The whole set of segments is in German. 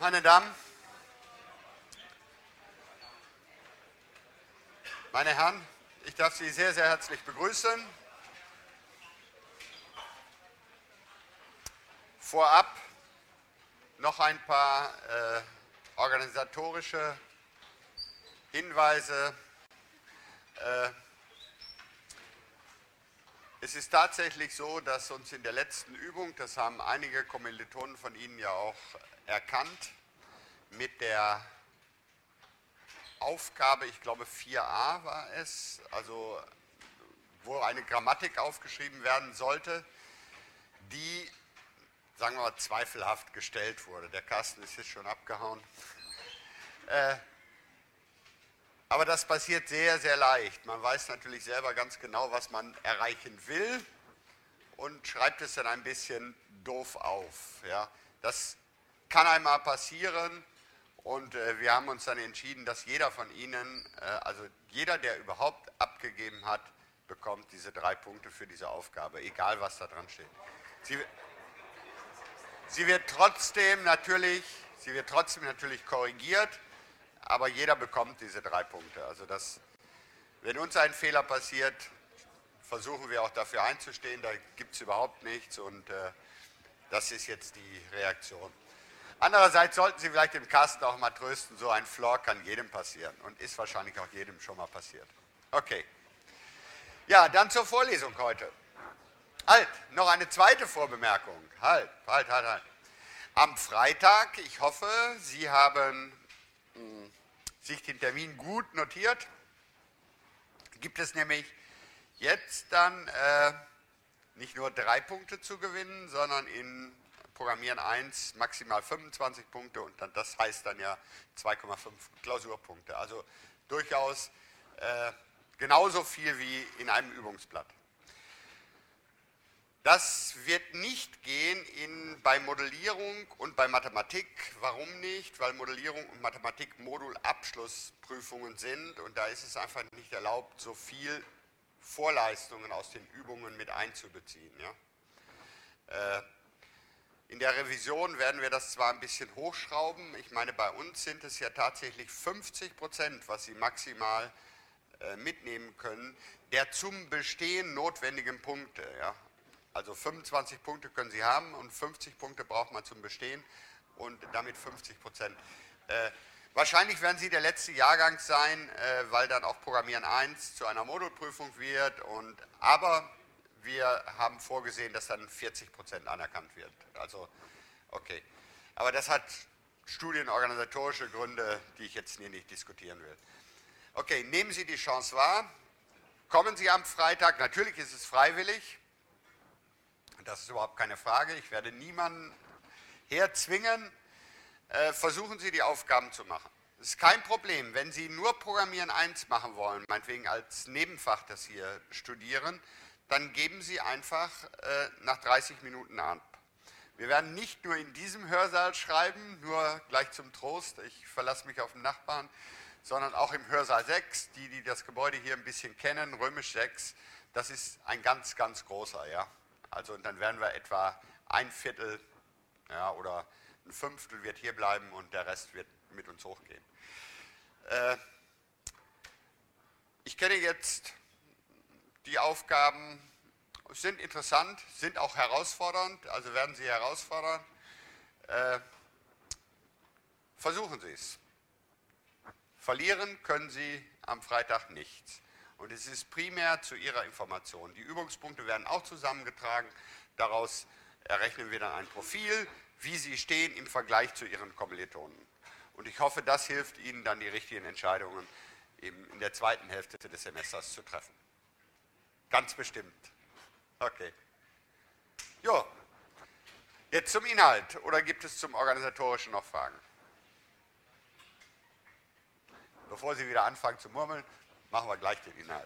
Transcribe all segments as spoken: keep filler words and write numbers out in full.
meine Damen, meine Herren, ich darf Sie sehr, sehr herzlich begrüßen. Vorab noch ein paar äh, organisatorische Hinweise. Äh, es ist tatsächlich so, dass uns in der letzten Übung, das haben einige Kommilitonen von Ihnen ja auch erkannt, mit der Aufgabe, ich glaube vier a war es, also wo eine Grammatik aufgeschrieben werden sollte, die, sagen wir mal, zweifelhaft gestellt wurde. Der Carsten ist jetzt schon abgehauen. Äh, aber das passiert sehr, sehr leicht. Man weiß natürlich selber ganz genau, was man erreichen will und schreibt es dann ein bisschen doof auf. Ja. Das kann einmal passieren. Und äh, wir haben uns dann entschieden, dass jeder von Ihnen, äh, also jeder, der überhaupt abgegeben hat, bekommt diese drei Punkte für diese Aufgabe, egal was da dran steht. Sie, sie, wird trotzdem natürlich, sie wird trotzdem natürlich korrigiert, aber jeder bekommt diese drei Punkte. Also das, wenn uns ein Fehler passiert, versuchen wir auch dafür einzustehen, da gibt es überhaupt nichts und äh, das ist jetzt die Reaktion. Andererseits sollten Sie vielleicht dem Carsten auch mal trösten, so ein Flaw kann jedem passieren und ist wahrscheinlich auch jedem schon mal passiert. Okay. Ja, dann zur Vorlesung heute. Halt, noch eine zweite Vorbemerkung. Halt, halt, halt, halt. Am Freitag, ich hoffe, Sie haben mh, sich den Termin gut notiert, gibt es nämlich jetzt dann äh, nicht nur drei Punkte zu gewinnen, sondern in Programmieren eins maximal fünfundzwanzig Punkte und dann, das heißt dann ja zwei Komma fünf Klausurpunkte. Also durchaus äh, genauso viel wie in einem Übungsblatt. Das wird nicht gehen in, bei Modellierung und bei Mathematik. Warum nicht? Weil Modellierung und Mathematik Modulabschlussprüfungen sind und da ist es einfach nicht erlaubt, so viel Vorleistungen aus den Übungen mit einzubeziehen. Ja? Äh, In der Revision werden wir das zwar ein bisschen hochschrauben, ich meine, bei uns sind es ja tatsächlich fünfzig Prozent, was Sie maximal äh, mitnehmen können, der zum Bestehen notwendigen Punkte. Ja? Also fünfundzwanzig Punkte können Sie haben und fünfzig Punkte braucht man zum Bestehen und damit fünfzig Prozent. Äh, wahrscheinlich werden Sie der letzte Jahrgang sein, äh, weil dann auch Programmieren eins zu einer Modulprüfung wird, und, aber wir haben vorgesehen, dass dann vierzig Prozent anerkannt wird. Also, okay. Aber das hat studienorganisatorische Gründe, die ich jetzt hier nicht diskutieren will. Okay, nehmen Sie die Chance wahr. Kommen Sie am Freitag. Natürlich ist es freiwillig. Das ist überhaupt keine Frage. Ich werde niemanden herzwingen. Äh, versuchen Sie, die Aufgaben zu machen. Es ist kein Problem. Wenn Sie nur Programmieren eins machen wollen, meinetwegen als Nebenfach das hier studieren, dann geben Sie einfach äh, nach dreißig Minuten ab. Wir werden nicht nur in diesem Hörsaal schreiben, nur gleich zum Trost, ich verlasse mich auf den Nachbarn, sondern auch im Hörsaal sechs, die, die das Gebäude hier ein bisschen kennen, römisch sechs, das ist ein ganz, ganz großer. Ja? Also und dann werden wir etwa ein Viertel, ja, oder ein Fünftel wird hier bleiben und der Rest wird mit uns hochgehen. Äh, ich kenne jetzt die Aufgaben, sind interessant, sind auch herausfordernd, also werden Sie herausfordern. Äh, versuchen Sie es. Verlieren können Sie am Freitag nichts. Und es ist primär zu Ihrer Information. Die Übungspunkte werden auch zusammengetragen. Daraus errechnen wir dann ein Profil, wie Sie stehen im Vergleich zu Ihren Kommilitonen. Und ich hoffe, das hilft Ihnen dann, die richtigen Entscheidungen eben in der zweiten Hälfte des Semesters zu treffen. Ganz bestimmt. Okay. Jo. Jetzt zum Inhalt. Oder gibt es zum Organisatorischen noch Fragen? Bevor Sie wieder anfangen zu murmeln, machen wir gleich den Inhalt.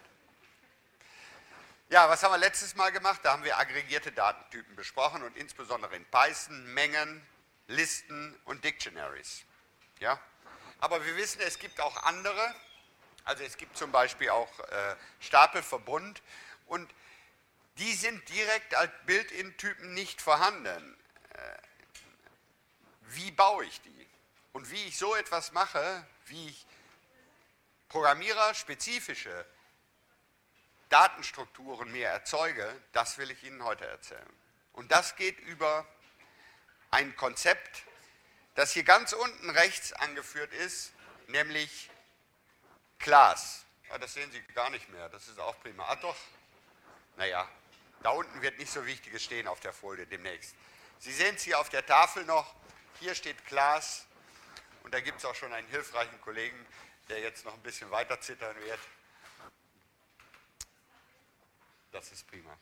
Ja, was haben wir letztes Mal gemacht? Da haben wir aggregierte Datentypen besprochen und insbesondere in Python Mengen, Listen und Dictionaries. Ja? Aber wir wissen, es gibt auch andere. Also es gibt zum Beispiel auch äh, Stapelverbund und die sind direkt als Built-in-Typen nicht vorhanden. Äh, wie baue ich die? Und wie ich so etwas mache, wie ich programmiererspezifische Datenstrukturen mir erzeuge, das will ich Ihnen heute erzählen. Und das geht über ein Konzept, das hier ganz unten rechts angeführt ist, nämlich Class. Ja, das sehen Sie gar nicht mehr, das ist auch prima. Ah doch, naja, da unten wird nicht so Wichtiges stehen auf der Folie demnächst. Sie sehen es hier auf der Tafel noch, hier steht Class und da gibt es auch schon einen hilfreichen Kollegen, der jetzt noch ein bisschen weiter zittern wird. Das ist prima.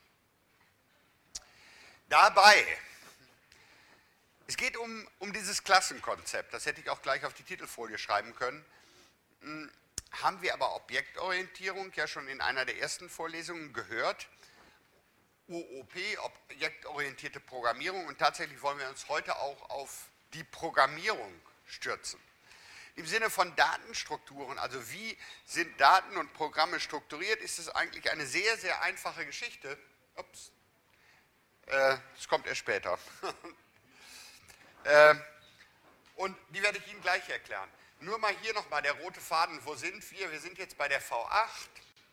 Dabei, es geht um, um dieses Klassenkonzept, das hätte ich auch gleich auf die Titelfolie schreiben können, hm, haben wir aber Objektorientierung ja schon in einer der ersten Vorlesungen gehört, O O P, objektorientierte Programmierung, und tatsächlich wollen wir uns heute auch auf die Programmierung stürzen. Im Sinne von Datenstrukturen, also wie sind Daten und Programme strukturiert, ist es eigentlich eine sehr, sehr einfache Geschichte. Ups, äh, das kommt erst später. äh, und die werde ich Ihnen gleich erklären. Nur mal hier nochmal der rote Faden, wo sind wir? Wir sind jetzt bei der V acht.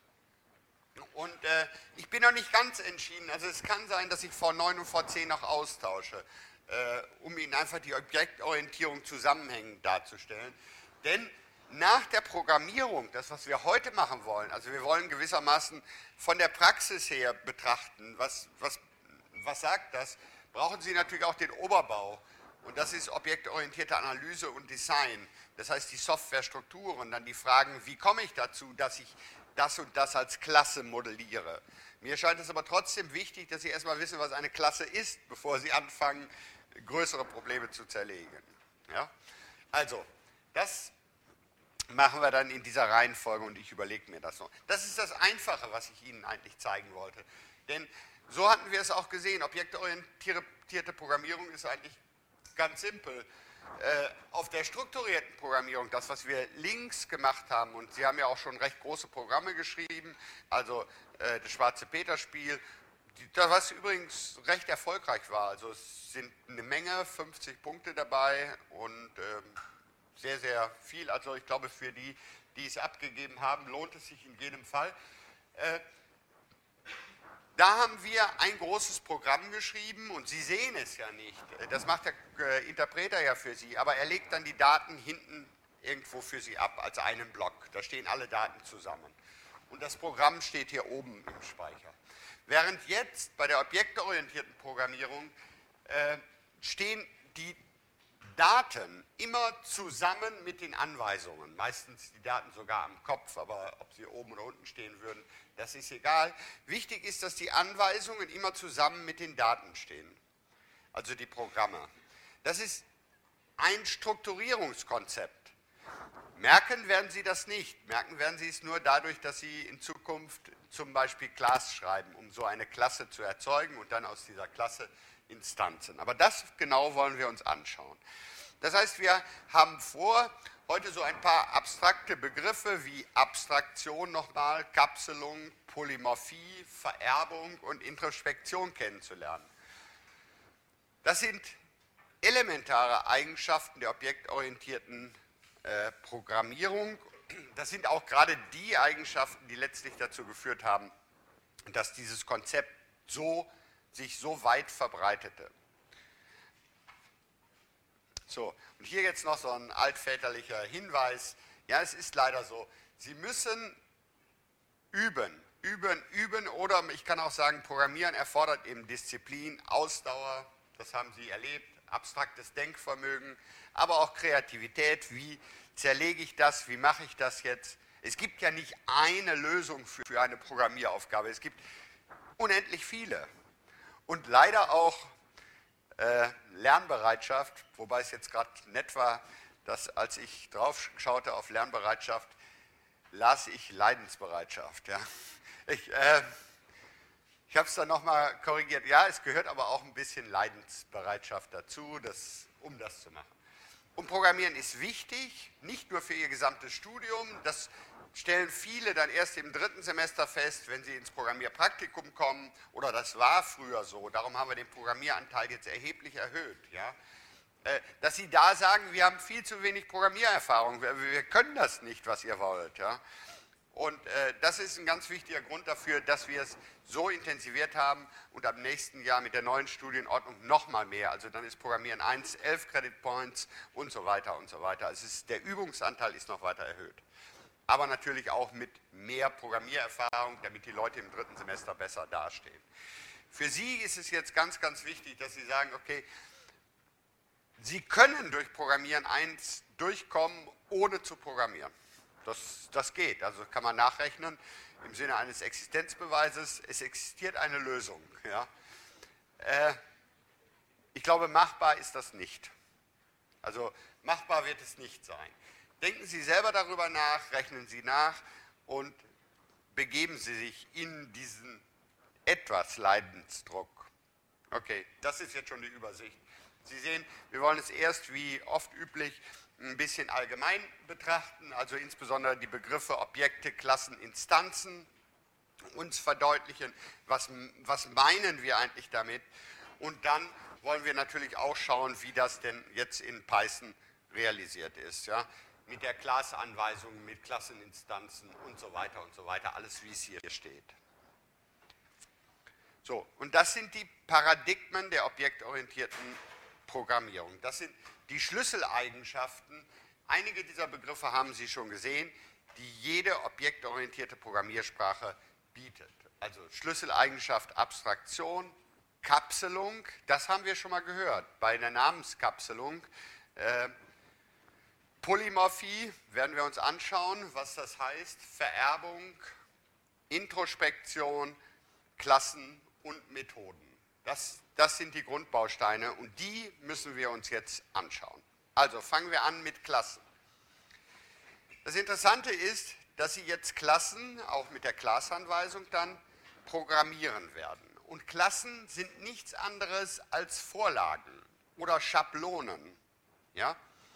Und äh, ich bin noch nicht ganz entschieden, also es kann sein, dass ich V neun und V zehn noch austausche, äh, um Ihnen einfach die Objektorientierung zusammenhängend darzustellen. Denn nach der Programmierung, das was wir heute machen wollen, also wir wollen gewissermaßen von der Praxis her betrachten, was, was, was sagt das, brauchen Sie natürlich auch den Oberbau. Und das ist objektorientierte Analyse und Design. Das heißt die Softwarestrukturen, dann die Fragen, wie komme ich dazu, dass ich das und das als Klasse modelliere. Mir scheint es aber trotzdem wichtig, dass Sie erstmal wissen, was eine Klasse ist, bevor Sie anfangen, größere Probleme zu zerlegen. Ja? Also, das machen wir dann in dieser Reihenfolge und ich überlege mir das noch. Das ist das Einfache, was ich Ihnen eigentlich zeigen wollte. Denn so hatten wir es auch gesehen, objektorientierte Programmierung ist eigentlich ganz simpel. Äh, auf der strukturierten Programmierung, das, was wir links gemacht haben, und Sie haben ja auch schon recht große Programme geschrieben, also äh, das Schwarze-Peter-Spiel, das, was übrigens recht erfolgreich war, also es sind eine Menge, fünfzig Punkte dabei und ähm, sehr, sehr viel, also ich glaube für die, die es abgegeben haben, lohnt es sich in jedem Fall. Äh, Da haben wir ein großes Programm geschrieben und Sie sehen es ja nicht. Das macht der Interpreter ja für Sie, aber er legt dann die Daten hinten irgendwo für Sie ab, als einen Block. Da stehen alle Daten zusammen. Und das Programm steht hier oben im Speicher. Während jetzt bei der objektorientierten Programmierung äh, stehen die Daten immer zusammen mit den Anweisungen. Meistens die Daten sogar am Kopf, aber ob sie oben oder unten stehen würden, das ist egal. Wichtig ist, dass die Anweisungen immer zusammen mit den Daten stehen, also die Programme. Das ist ein Strukturierungskonzept. Merken werden Sie das nicht. Merken werden Sie es nur dadurch, dass Sie in Zukunft zum Beispiel Class schreiben, um so eine Klasse zu erzeugen und dann aus dieser Klasse Instanzen. Aber das genau wollen wir uns anschauen. Das heißt, wir haben vor, heute so ein paar abstrakte Begriffe wie Abstraktion nochmal, Kapselung, Polymorphie, Vererbung und Introspektion kennenzulernen. Das sind elementare Eigenschaften der objektorientierten äh, Programmierung. Das sind auch gerade die Eigenschaften, die letztlich dazu geführt haben, dass dieses Konzept so sich so weit verbreitete. So, und hier jetzt noch so ein altväterlicher Hinweis. Ja, es ist leider so, Sie müssen üben, üben, üben oder ich kann auch sagen, Programmieren erfordert eben Disziplin, Ausdauer, das haben Sie erlebt, abstraktes Denkvermögen, aber auch Kreativität, wie zerlege ich das, wie mache ich das jetzt. Es gibt ja nicht eine Lösung für, für eine Programmieraufgabe, es gibt unendlich viele. Und leider auch äh, Lernbereitschaft, wobei es jetzt gerade nett war, dass als ich drauf schaute auf Lernbereitschaft, las ich Leidensbereitschaft. Ja. Ich, äh, ich habe es dann nochmal korrigiert. Ja, es gehört aber auch ein bisschen Leidensbereitschaft dazu, das, um das zu machen. Und Programmieren ist wichtig, nicht nur für Ihr gesamtes Studium, das stellen viele dann erst im dritten Semester fest, wenn sie ins Programmierpraktikum kommen, oder das war früher so, darum haben wir den Programmieranteil jetzt erheblich erhöht. Ja? äh, dass Sie da sagen, wir haben viel zu wenig Programmiererfahrung, wir, wir können das nicht, was ihr wollt. Ja? Und äh, das ist ein ganz wichtiger Grund dafür, dass wir es so intensiviert haben und ab nächsten Jahr mit der neuen Studienordnung nochmal mehr. Also dann ist Programmieren eins, elf Credit Points und so weiter und so weiter. Also es ist, der Übungsanteil ist noch weiter erhöht. Aber natürlich auch mit mehr Programmiererfahrung, damit die Leute im dritten Semester besser dastehen. Für Sie ist es jetzt ganz, ganz wichtig, dass Sie sagen, okay, Sie können durch Programmieren eins durchkommen, ohne zu programmieren. Das, das geht, also kann man nachrechnen im Sinne eines Existenzbeweises, es existiert eine Lösung. Ja. Äh, ich glaube, machbar ist das nicht. Also machbar wird es nicht sein. Denken Sie selber darüber nach, rechnen Sie nach und begeben Sie sich in diesen etwas Leidensdruck. Okay, das ist jetzt schon die Übersicht. Sie sehen, wir wollen es erst wie oft üblich ein bisschen allgemein betrachten, also insbesondere die Begriffe Objekte, Klassen, Instanzen, uns verdeutlichen, was, was meinen wir eigentlich damit, und dann wollen wir natürlich auch schauen, wie das denn jetzt in Python realisiert ist, ja? Mit der Class-Anweisung, mit Klasseninstanzen und so weiter und so weiter, alles wie es hier steht. So, und das sind die Paradigmen der objektorientierten Programmierung. Das sind die Schlüsseleigenschaften, einige dieser Begriffe haben Sie schon gesehen, die jede objektorientierte Programmiersprache bietet. Also Schlüsseleigenschaft Abstraktion, Kapselung, das haben wir schon mal gehört bei der Namenskapselung. Äh, Polymorphie werden wir uns anschauen, was das heißt, Vererbung, Introspektion, Klassen und Methoden. Das, das sind die Grundbausteine und die müssen wir uns jetzt anschauen. Also fangen wir an mit Klassen. Das Interessante ist, dass Sie jetzt Klassen, auch mit der Class-Anweisung dann, programmieren werden. Und Klassen sind nichts anderes als Vorlagen oder Schablonen, ja?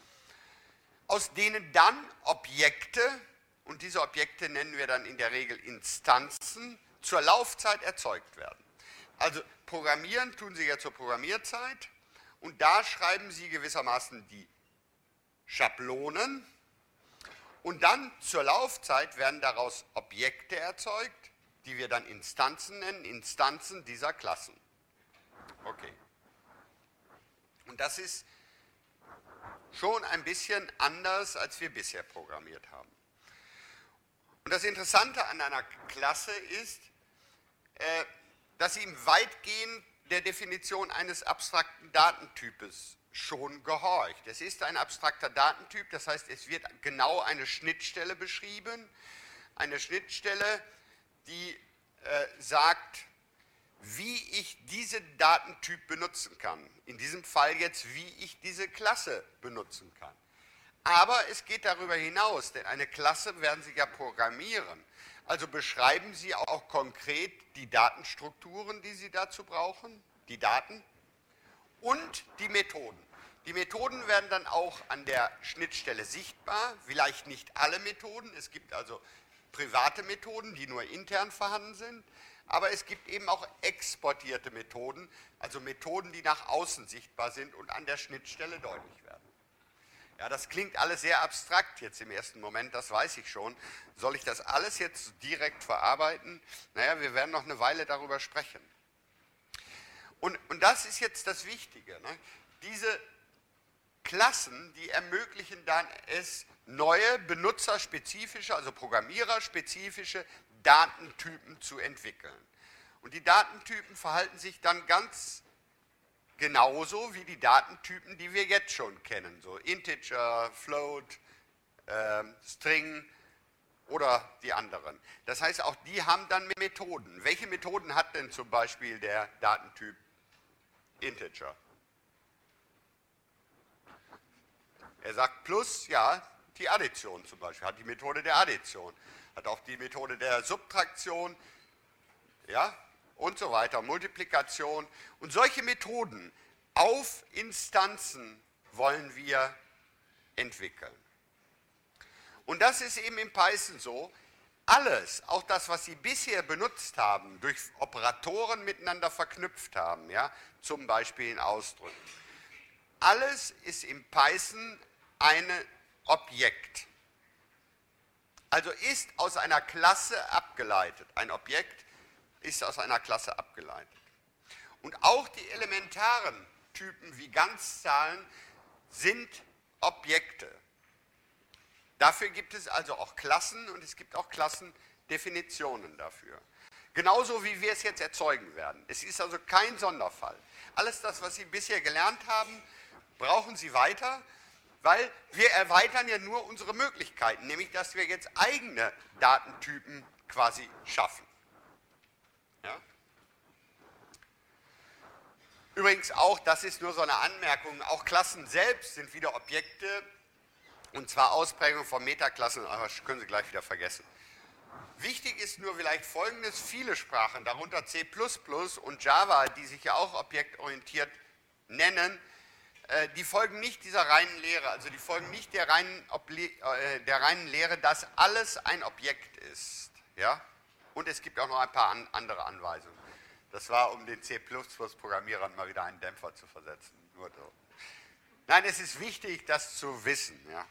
Aus denen dann Objekte, und diese Objekte nennen wir dann in der Regel Instanzen, zur Laufzeit erzeugt werden. Also programmieren tun Sie ja zur Programmierzeit und da schreiben Sie gewissermaßen die Schablonen und dann zur Laufzeit werden daraus Objekte erzeugt, die wir dann Instanzen nennen, Instanzen dieser Klassen. Okay. Und das ist schon ein bisschen anders, als wir bisher programmiert haben. Und das Interessante an einer Klasse ist, äh, dass sie ihm weitgehend der Definition eines abstrakten Datentypes schon gehorcht. Es ist ein abstrakter Datentyp, das heißt, es wird genau eine Schnittstelle beschrieben, eine Schnittstelle, die äh, sagt, wie ich diesen Datentyp benutzen kann. In diesem Fall jetzt, wie ich diese Klasse benutzen kann. Aber es geht darüber hinaus, denn eine Klasse werden Sie ja programmieren. Also beschreiben Sie auch konkret die Datenstrukturen, die Sie dazu brauchen, die Daten und die Methoden. Die Methoden werden dann auch an der Schnittstelle sichtbar, vielleicht nicht alle Methoden, es gibt also private Methoden, die nur intern vorhanden sind, aber es gibt eben auch exportierte Methoden, also Methoden, die nach außen sichtbar sind und an der Schnittstelle deutlich werden. Ja, das klingt alles sehr abstrakt jetzt im ersten Moment, das weiß ich schon. Soll ich das alles jetzt direkt verarbeiten? Naja, wir werden noch eine Weile darüber sprechen. Und, und das ist jetzt das Wichtige. Ne? Diese Klassen, die ermöglichen dann es, neue benutzerspezifische, also programmiererspezifische Datentypen zu entwickeln. Und die Datentypen verhalten sich dann ganz genauso wie die Datentypen, die wir jetzt schon kennen, so Integer, Float, äh, String oder die anderen. Das heißt, auch die haben dann Methoden. Welche Methoden hat denn zum Beispiel der Datentyp Integer? Er sagt plus, ja, die Addition zum Beispiel, hat die Methode der Addition, hat auch die Methode der Subtraktion, ja, und so weiter, Multiplikation. Und solche Methoden auf Instanzen wollen wir entwickeln. Und das ist eben in Python so, alles, auch das, was Sie bisher benutzt haben, durch Operatoren miteinander verknüpft haben, ja, zum Beispiel in Ausdrücken, alles ist im Python ein Objekt. Also ist aus einer Klasse abgeleitet. Ein Objekt ist aus einer Klasse abgeleitet. Und auch die elementaren Typen wie Ganzzahlen sind Objekte. Dafür gibt es also auch Klassen und es gibt auch Klassendefinitionen dafür. Genauso wie wir es jetzt erzeugen werden. Es ist also kein Sonderfall. Alles das, was Sie bisher gelernt haben, brauchen Sie weiter, weil wir erweitern ja nur unsere Möglichkeiten, nämlich dass wir jetzt eigene Datentypen quasi schaffen. Ja? Übrigens auch, das ist nur so eine Anmerkung, auch Klassen selbst sind wieder Objekte, und zwar Ausprägungen von Metaklassen, aber das können Sie gleich wieder vergessen. Wichtig ist nur vielleicht Folgendes: Viele Sprachen, darunter C plus plus und Java, die sich ja auch objektorientiert nennen, äh, die folgen nicht dieser reinen Lehre, also die folgen nicht der reinen, äh, der reinen Lehre, dass alles ein Objekt ist. Ja? Und es gibt auch noch ein paar an, andere Anweisungen. Das war, um den C plus plus Programmierern mal wieder einen Dämpfer zu versetzen. Nur so. Nein, es ist wichtig, das zu wissen. Ja?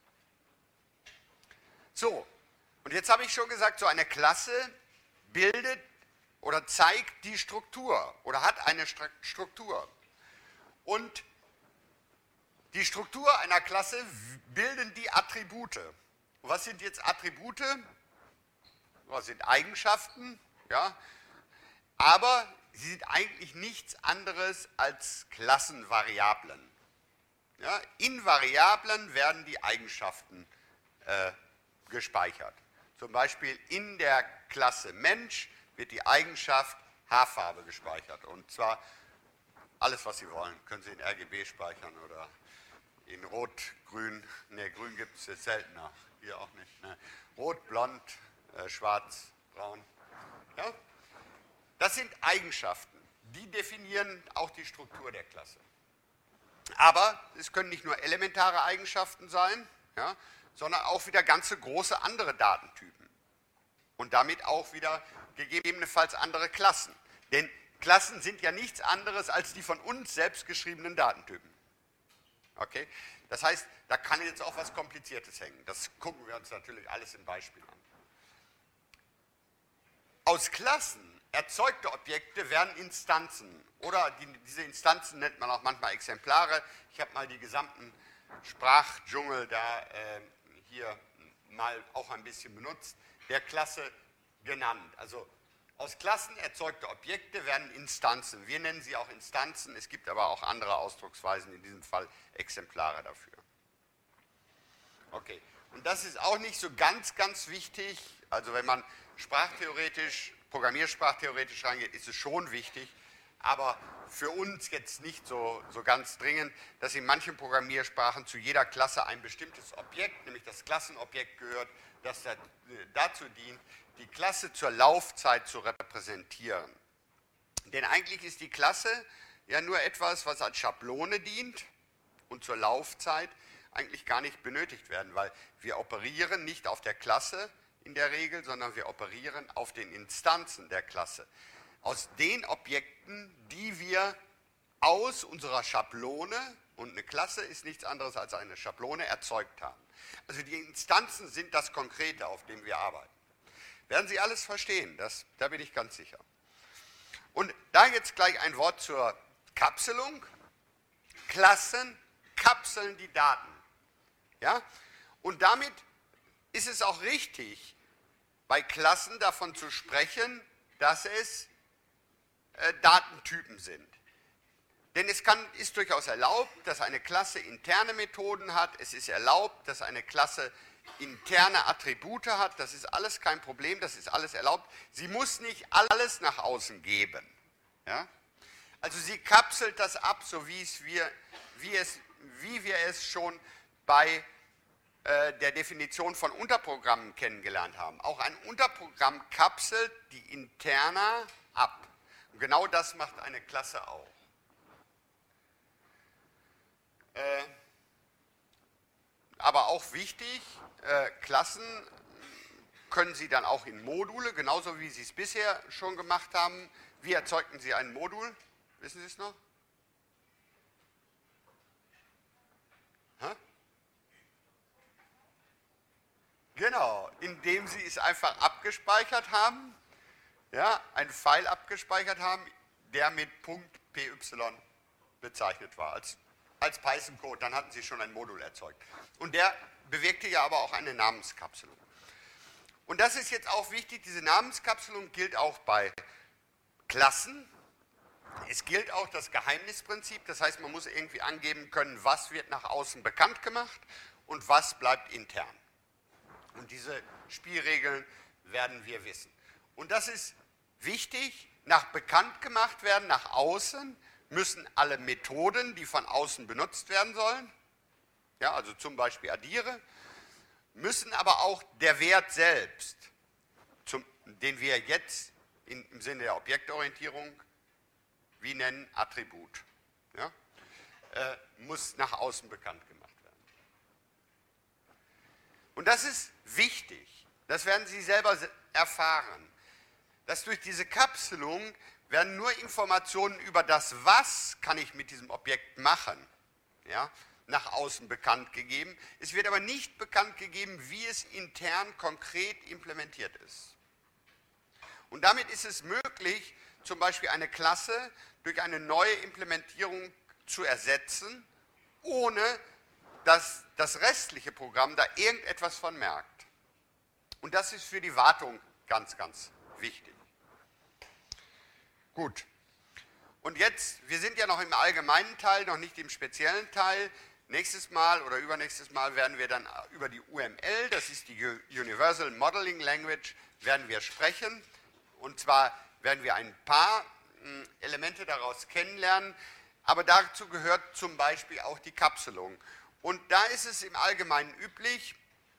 So. Und jetzt habe ich schon gesagt, so eine Klasse bildet oder zeigt die Struktur oder hat eine Struktur. Und die Struktur einer Klasse bilden die Attribute. Und was sind jetzt Attribute? Das sind Eigenschaften, ja? Aber sie sind eigentlich nichts anderes als Klassenvariablen. Ja? In Variablen werden die Eigenschaften äh, gespeichert. Zum Beispiel in der Klasse Mensch wird die Eigenschaft Haarfarbe gespeichert. Und zwar alles, was Sie wollen. Können Sie in R G B speichern oder in Rot, Grün. Ne, Grün gibt es jetzt seltener. Hier auch nicht. Ne. Rot, Blond, äh, Schwarz, Braun. Ja? Das sind Eigenschaften. Die definieren auch die Struktur der Klasse. Aber es können nicht nur elementare Eigenschaften sein, ja, sondern auch wieder ganze große andere Datentypen. Und damit auch wieder gegebenenfalls andere Klassen. Denn Klassen sind ja nichts anderes als die von uns selbst geschriebenen Datentypen. Okay? Das heißt, da kann jetzt auch was Kompliziertes hängen. Das gucken wir uns natürlich alles im Beispiel an. Aus Klassen erzeugte Objekte werden Instanzen. Oder die, diese Instanzen nennt man auch manchmal Exemplare. Ich habe mal die gesamten Sprachdschungel da äh, hier mal auch ein bisschen benutzt, der Klasse genannt. Also aus Klassen erzeugte Objekte werden Instanzen. Wir nennen sie auch Instanzen, es gibt aber auch andere Ausdrucksweisen, in diesem Fall Exemplare dafür. Okay, und das ist auch nicht so ganz, ganz wichtig. Also wenn man sprachtheoretisch, programmiersprachtheoretisch reingeht, ist es schon wichtig, aber für uns jetzt nicht so, so ganz dringend, dass in manchen Programmiersprachen zu jeder Klasse ein bestimmtes Objekt, nämlich das Klassenobjekt gehört, das dazu dient, die Klasse zur Laufzeit zu repräsentieren. Denn eigentlich ist die Klasse ja nur etwas, was als Schablone dient und zur Laufzeit eigentlich gar nicht benötigt werden, weil wir operieren nicht auf der Klasse in der Regel, sondern wir operieren auf den Instanzen der Klasse. Aus den Objekten, die wir aus unserer Schablone, und eine Klasse ist nichts anderes als eine Schablone, erzeugt haben. Also die Instanzen sind das Konkrete, auf dem wir arbeiten. Werden Sie alles verstehen, das, da bin ich ganz sicher. Und da jetzt gleich ein Wort zur Kapselung. Klassen kapseln die Daten. Ja? Und damit ist es auch richtig, bei Klassen davon zu sprechen, dass es äh, Datentypen sind. Denn es kann, ist durchaus erlaubt, dass eine Klasse interne Methoden hat. Es ist erlaubt, dass eine Klasse interne Attribute hat. Das ist alles kein Problem, das ist alles erlaubt. Sie muss nicht alles nach außen geben. Ja? Also sie kapselt das ab, so wie, es wir, wie, es, wie wir es schon bei äh, der Definition von Unterprogrammen kennengelernt haben. Auch ein Unterprogramm kapselt die Interna ab. Und genau das macht eine Klasse auch. Äh, aber auch wichtig, äh, Klassen können Sie dann auch in Module, genauso wie Sie es bisher schon gemacht haben. Wie erzeugten Sie ein Modul? Wissen Sie es noch? Hä? Genau, indem Sie es einfach abgespeichert haben, ja, einen Pfeil abgespeichert haben, der mit .py bezeichnet war, als, als Python-Code. Dann hatten Sie schon ein Modul erzeugt. Und der bewirkte ja aber auch eine Namenskapselung. Und das ist jetzt auch wichtig, diese Namenskapselung gilt auch bei Klassen. Es gilt auch das Geheimnisprinzip, das heißt, man muss irgendwie angeben können, was wird nach außen bekannt gemacht und was bleibt intern. Und diese Spielregeln werden wir wissen. Und das ist wichtig, nach bekannt gemacht werden, nach außen müssen alle Methoden, die von außen benutzt werden sollen, ja, also zum Beispiel addiere, müssen aber auch der Wert selbst, zum, den wir jetzt in, im Sinne der Objektorientierung wie nennen, Attribut, ja, äh, muss nach außen bekannt gemacht werden. Und das ist wichtig, das werden Sie selber erfahren, dass durch diese Kapselung werden nur Informationen über das, was kann ich mit diesem Objekt machen, ja, nach außen bekannt gegeben. Es wird aber nicht bekannt gegeben, wie es intern konkret implementiert ist. Und damit ist es möglich, zum Beispiel eine Klasse durch eine neue Implementierung zu ersetzen, ohne dass das restliche Programm da irgendetwas von merkt. Und das ist für die Wartung ganz, ganz wichtig. Gut. Und jetzt, wir sind ja noch im allgemeinen Teil, noch nicht im speziellen Teil. Nächstes Mal oder übernächstes Mal werden wir dann über die U M L, das ist die Universal Modeling Language, werden wir sprechen. Und zwar werden wir ein paar Elemente daraus kennenlernen, aber dazu gehört zum Beispiel auch die Kapselung. Und da ist es im Allgemeinen üblich,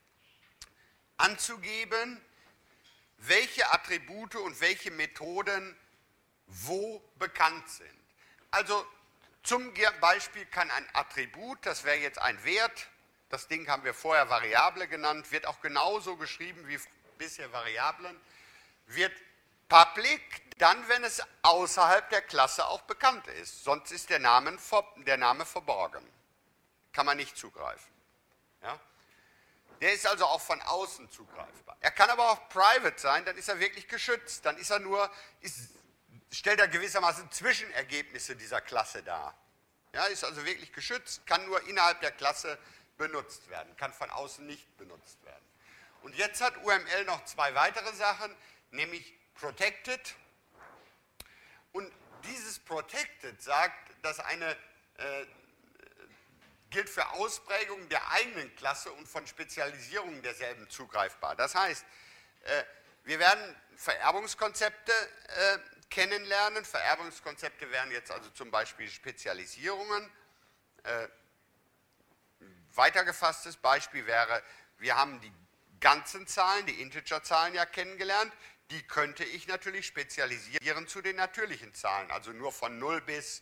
anzugeben, welche Attribute und welche Methoden wo bekannt sind. Also zum Beispiel kann ein Attribut, das wäre jetzt ein Wert, das Ding haben wir vorher Variable genannt, wird auch genauso geschrieben wie bisher Variablen, wird public, dann wenn es außerhalb der Klasse auch bekannt ist. Sonst ist der Name, der Name verborgen. Kann man nicht zugreifen. Ja? Der ist also auch von außen zugreifbar. Er kann aber auch private sein, dann ist er wirklich geschützt. Dann ist er nur, ist, stellt er gewissermaßen Zwischenergebnisse dieser Klasse dar. Ja, ist also wirklich geschützt, kann nur innerhalb der Klasse benutzt werden, kann von außen nicht benutzt werden. Und jetzt hat U M L noch zwei weitere Sachen, nämlich Protected. Und dieses Protected sagt, dass eine, äh, gilt für Ausprägungen der eigenen Klasse und von Spezialisierungen derselben zugreifbar. Das heißt, äh, wir werden Vererbungskonzepte äh, kennenlernen. Vererbungskonzepte wären jetzt also zum Beispiel Spezialisierungen. Äh, weitergefasstes Beispiel wäre, wir haben die ganzen Zahlen, die Integerzahlen ja kennengelernt. Die könnte ich natürlich spezialisieren zu den natürlichen Zahlen, also nur von null bis,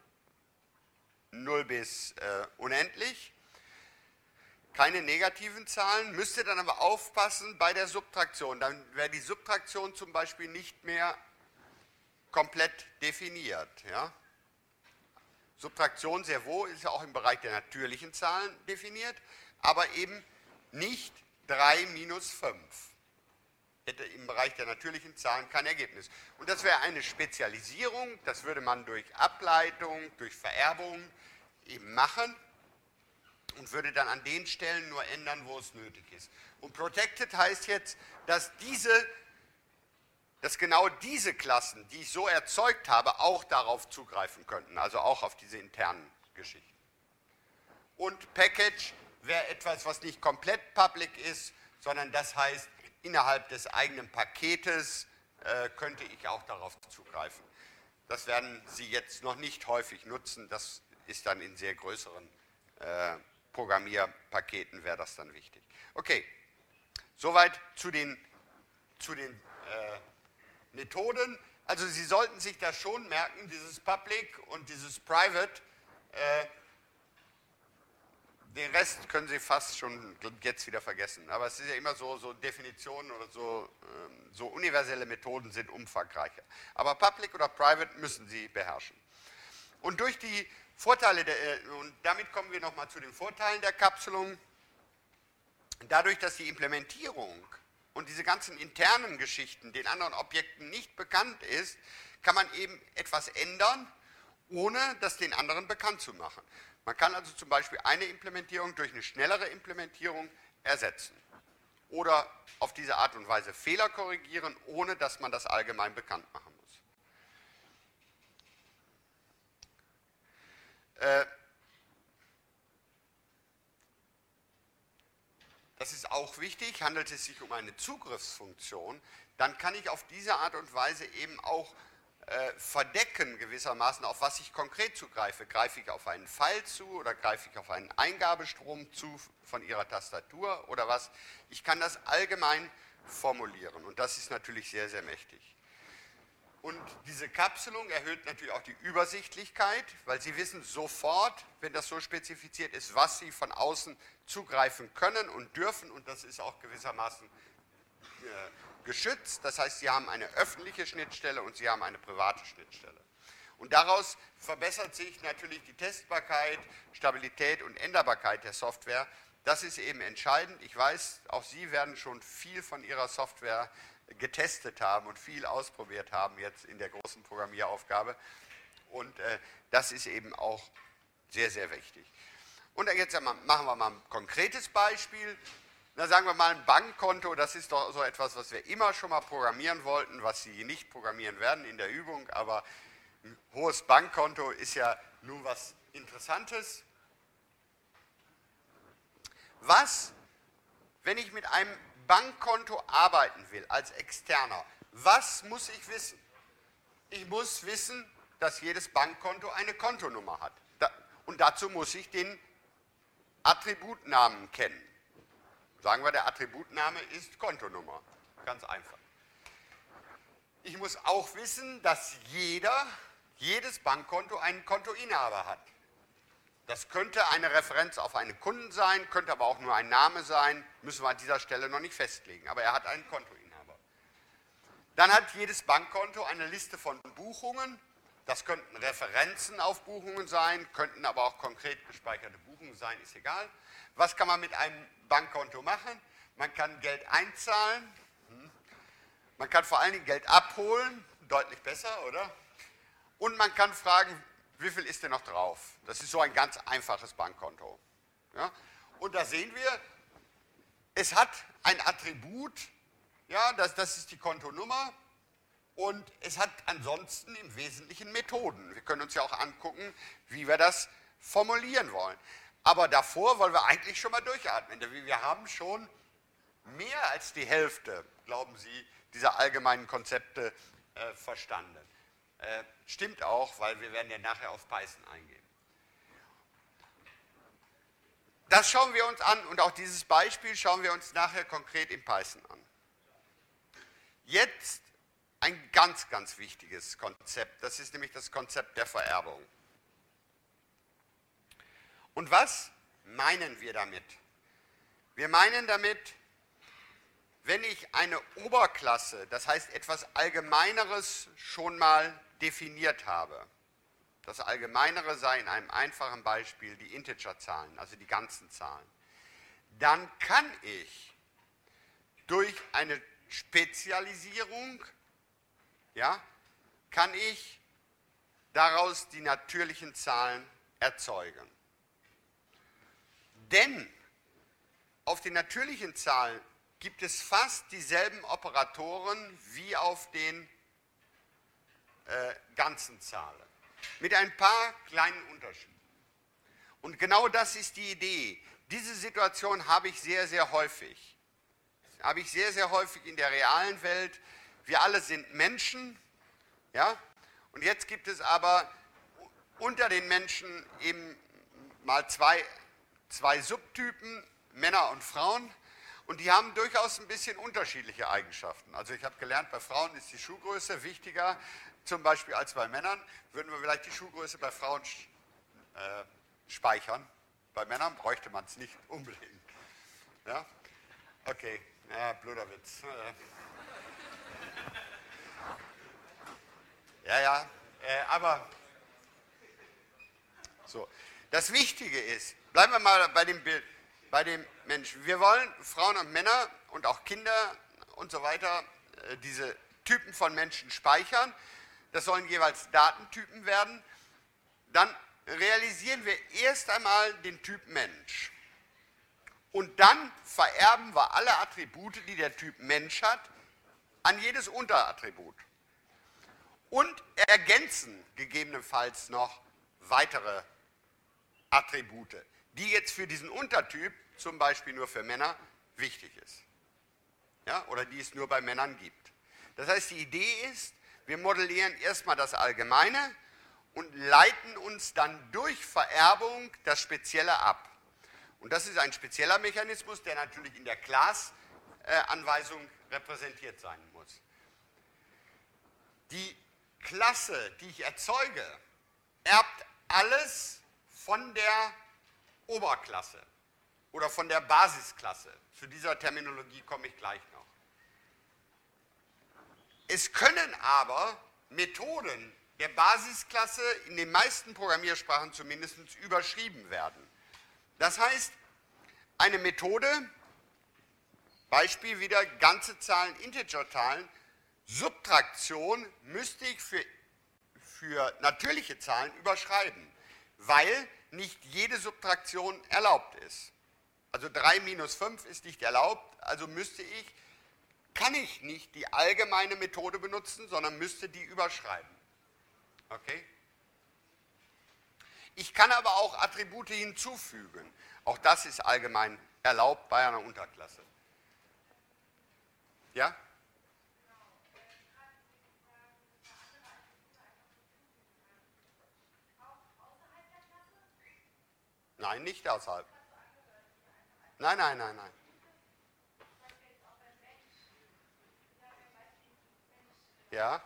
null bis äh, unendlich. Keine negativen Zahlen, müsste dann aber aufpassen bei der Subtraktion. Dann wäre die Subtraktion zum Beispiel nicht mehr komplett definiert. Ja? Subtraktion sehr wohl ist ja auch im Bereich der natürlichen Zahlen definiert, aber eben nicht drei minus fünf. Hätte im Bereich der natürlichen Zahlen kein Ergebnis. Und das wäre eine Spezialisierung, das würde man durch Ableitung, durch Vererbung eben machen und würde dann an den Stellen nur ändern, wo es nötig ist. Und Protected heißt jetzt, dass diese, dass genau diese Klassen, die ich so erzeugt habe, auch darauf zugreifen könnten, also auch auf diese internen Geschichten. Und Package wäre etwas, was nicht komplett public ist, sondern das heißt, innerhalb des eigenen Paketes äh, könnte ich auch darauf zugreifen. Das werden Sie jetzt noch nicht häufig nutzen, das ist dann in sehr größeren äh, Programmierpaketen, wäre das dann wichtig. Okay, soweit zu den, zu den äh, Methoden. Also Sie sollten sich das schon merken, dieses Public und dieses Private, äh, den Rest können Sie fast schon jetzt wieder vergessen. Aber es ist ja immer so, so Definitionen oder so, ähm, so universelle Methoden sind umfangreicher. Aber Public oder Private müssen Sie beherrschen. Und durch die Vorteile der, und damit kommen wir nochmal zu den Vorteilen der Kapselung. Dadurch, dass die Implementierung und diese ganzen internen Geschichten den anderen Objekten nicht bekannt ist, kann man eben etwas ändern, ohne das den anderen bekannt zu machen. Man kann also zum Beispiel eine Implementierung durch eine schnellere Implementierung ersetzen oder auf diese Art und Weise Fehler korrigieren, ohne dass man das allgemein bekannt machen muss. Äh, Das ist auch wichtig, handelt es sich um eine Zugriffsfunktion, dann kann ich auf diese Art und Weise eben auch äh, verdecken gewissermaßen, auf was ich konkret zugreife. Greife ich auf einen Pfeil zu oder greife ich auf einen Eingabestrom zu von Ihrer Tastatur oder was. Ich kann das allgemein formulieren und das ist natürlich sehr, sehr mächtig. Und diese Kapselung erhöht natürlich auch die Übersichtlichkeit, weil Sie wissen sofort, wenn das so spezifiziert ist, was Sie von außen zugreifen können und dürfen. Und das ist auch gewissermaßen äh, geschützt. Das heißt, Sie haben eine öffentliche Schnittstelle und Sie haben eine private Schnittstelle. Und daraus verbessert sich natürlich die Testbarkeit, Stabilität und Änderbarkeit der Software. Das ist eben entscheidend. Ich weiß, auch Sie werden schon viel von Ihrer Software getestet haben und viel ausprobiert haben jetzt in der großen Programmieraufgabe. Und äh, das ist eben auch sehr, sehr wichtig. Und jetzt machen wir mal ein konkretes Beispiel. Na, sagen wir mal ein Bankkonto, das ist doch so etwas, was wir immer schon mal programmieren wollten, was Sie nicht programmieren werden in der Übung, aber ein hohes Bankkonto ist ja nun was Interessantes. Was, wenn ich mit einem Bankkonto arbeiten will, als Externer, was muss ich wissen? Ich muss wissen, dass jedes Bankkonto eine Kontonummer hat. Und dazu muss ich den Attributnamen kennen. Sagen wir, der Attributname ist Kontonummer. Ganz einfach. Ich muss auch wissen, dass jeder, jedes Bankkonto einen Kontoinhaber hat. Das könnte eine Referenz auf einen Kunden sein, könnte aber auch nur ein Name sein, müssen wir an dieser Stelle noch nicht festlegen, aber er hat einen Kontoinhaber. Dann hat jedes Bankkonto eine Liste von Buchungen, das könnten Referenzen auf Buchungen sein, könnten aber auch konkret gespeicherte Buchungen sein, ist egal. Was kann man mit einem Bankkonto machen? Man kann Geld einzahlen, man kann vor allen Dingen Geld abholen, deutlich besser, oder? Und man kann fragen, wie viel ist denn noch drauf? Das ist so ein ganz einfaches Bankkonto. Ja? Und da sehen wir, es hat ein Attribut, ja, das, das ist die Kontonummer und es hat ansonsten im Wesentlichen Methoden. Wir können uns ja auch angucken, wie wir das formulieren wollen. Aber davor wollen wir eigentlich schon mal durchatmen, denn wir haben schon mehr als die Hälfte, glauben Sie, dieser allgemeinen Konzepte äh, verstanden. Äh, stimmt auch, weil wir werden ja nachher auf Python eingehen. Das schauen wir uns an und auch dieses Beispiel schauen wir uns nachher konkret in Python an. Jetzt ein ganz, ganz wichtiges Konzept, das ist nämlich das Konzept der Vererbung. Und was meinen wir damit? Wir meinen damit, wenn ich eine Oberklasse, das heißt etwas Allgemeineres, schon mal definiert habe. Das Allgemeinere sei in einem einfachen Beispiel die Integerzahlen, also die ganzen Zahlen. Dann kann ich durch eine Spezialisierung, ja, kann ich daraus die natürlichen Zahlen erzeugen. Denn auf den natürlichen Zahlen gibt es fast dieselben Operatoren wie auf den äh, ganzen Zahlen. Mit ein paar kleinen Unterschieden. Und genau das ist die Idee. Diese Situation habe ich sehr, sehr häufig. Habe ich sehr, sehr häufig in der realen Welt. Wir alle sind Menschen. Ja? Und jetzt gibt es aber unter den Menschen eben mal zwei, zwei Subtypen, Männer und Frauen. Und die haben durchaus ein bisschen unterschiedliche Eigenschaften. Also ich habe gelernt, bei Frauen ist die Schuhgröße wichtiger, zum Beispiel als bei Männern. Würden wir vielleicht die Schuhgröße bei Frauen äh, speichern. Bei Männern bräuchte man es nicht unbedingt. Ja? Okay, ja, blöder Witz. Ja, ja, äh, aber So. Das Wichtige ist, bleiben wir mal bei dem Bild, bei dem Menschen. Wir wollen Frauen und Männer und auch Kinder und so weiter, diese Typen von Menschen speichern. Das sollen jeweils Datentypen werden. Dann realisieren wir erst einmal den Typ Mensch. Und dann vererben wir alle Attribute, die der Typ Mensch hat, an jedes Unterattribut. Und ergänzen gegebenenfalls noch weitere Attribute, die jetzt für diesen Untertyp, zum Beispiel nur für Männer, wichtig ist. Ja, oder die es nur bei Männern gibt. Das heißt, die Idee ist, wir modellieren erstmal das Allgemeine und leiten uns dann durch Vererbung das Spezielle ab. Und das ist ein spezieller Mechanismus, der natürlich in der Class-Anweisung repräsentiert sein muss. Die Klasse, die ich erzeuge, erbt alles von der Oberklasse oder von der Basisklasse. Zu dieser Terminologie komme ich gleich noch. Es können aber Methoden der Basisklasse in den meisten Programmiersprachen zumindest überschrieben werden. Das heißt, eine Methode, Beispiel wieder ganze Zahlen, Integerzahlen, Subtraktion müsste ich für, für natürliche Zahlen überschreiben, weil nicht jede Subtraktion erlaubt ist. Also drei minus fünf ist nicht erlaubt, also müsste ich, kann ich nicht die allgemeine Methode benutzen, sondern müsste die überschreiben. Okay? Ich kann aber auch Attribute hinzufügen. Auch das ist allgemein erlaubt bei einer Unterklasse. Ja? Nein, nicht außerhalb. Nein, nein, nein, nein. Ja?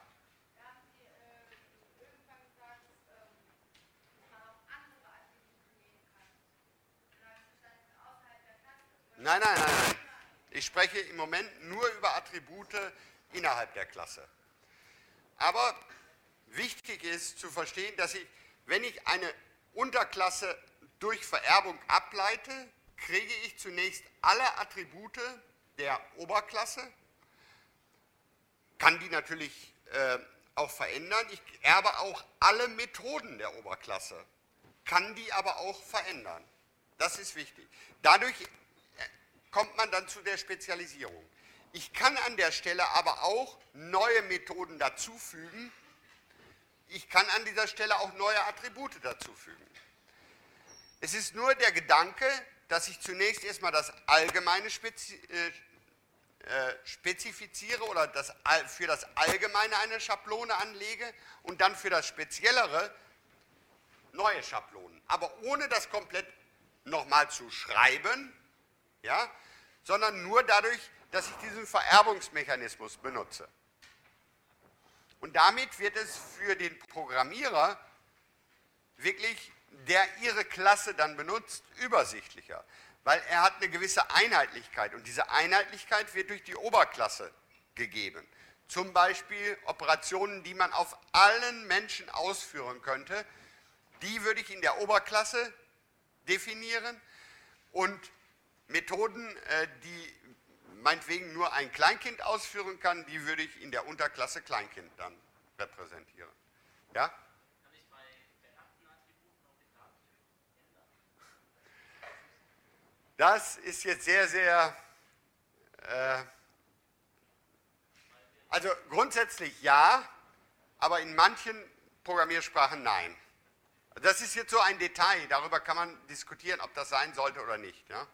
Nein, nein, nein, nein. Ich spreche im Moment nur über Attribute innerhalb der Klasse. Aber wichtig ist zu verstehen, dass ich, wenn ich eine Unterklasse durch Vererbung ableite, kriege ich zunächst alle Attribute der Oberklasse, kann die natürlich äh, auch verändern. Ich erbe auch alle Methoden der Oberklasse, kann die aber auch verändern. Das ist wichtig. Dadurch kommt man dann zu der Spezialisierung. Ich kann an der Stelle aber auch neue Methoden dazufügen. Ich kann an dieser Stelle auch neue Attribute dazufügen. Es ist nur der Gedanke, dass ich zunächst erstmal das Allgemeine spezi äh, äh, spezifiziere oder das, für das Allgemeine eine Schablone anlege und dann für das Speziellere neue Schablonen. Aber ohne das komplett nochmal zu schreiben, ja, sondern nur dadurch, dass ich diesen Vererbungsmechanismus benutze. Und damit wird es für den Programmierer wirklich, der ihre Klasse dann benutzt, übersichtlicher, weil er hat eine gewisse Einheitlichkeit und diese Einheitlichkeit wird durch die Oberklasse gegeben. Zum Beispiel Operationen, die man auf allen Menschen ausführen könnte, die würde ich in der Oberklasse definieren und Methoden, die meinetwegen nur ein Kleinkind ausführen kann, die würde ich in der Unterklasse Kleinkind dann repräsentieren. Ja? Kann ich bei vererbten Attributen auch den Datentyp ändern? Das ist jetzt sehr, sehr... Äh, also grundsätzlich ja, aber in manchen Programmiersprachen nein. Das ist jetzt so ein Detail, darüber kann man diskutieren, ob das sein sollte oder nicht. Ja?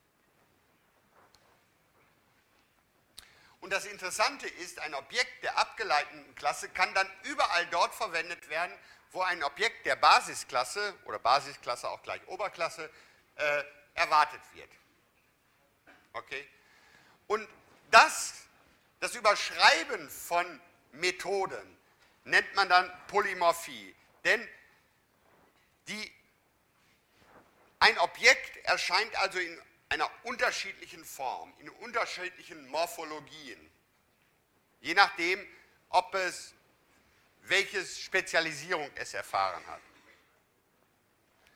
Und das Interessante ist, ein Objekt der abgeleiteten Klasse kann dann überall dort verwendet werden, wo ein Objekt der Basisklasse oder Basisklasse auch gleich Oberklasse äh, erwartet wird. Okay? Und das, das Überschreiben von Methoden nennt man dann Polymorphie. Denn die, ein Objekt erscheint also in einer unterschiedlichen Form, in unterschiedlichen Morphologien, je nachdem, ob es, welche Spezialisierung es erfahren hat.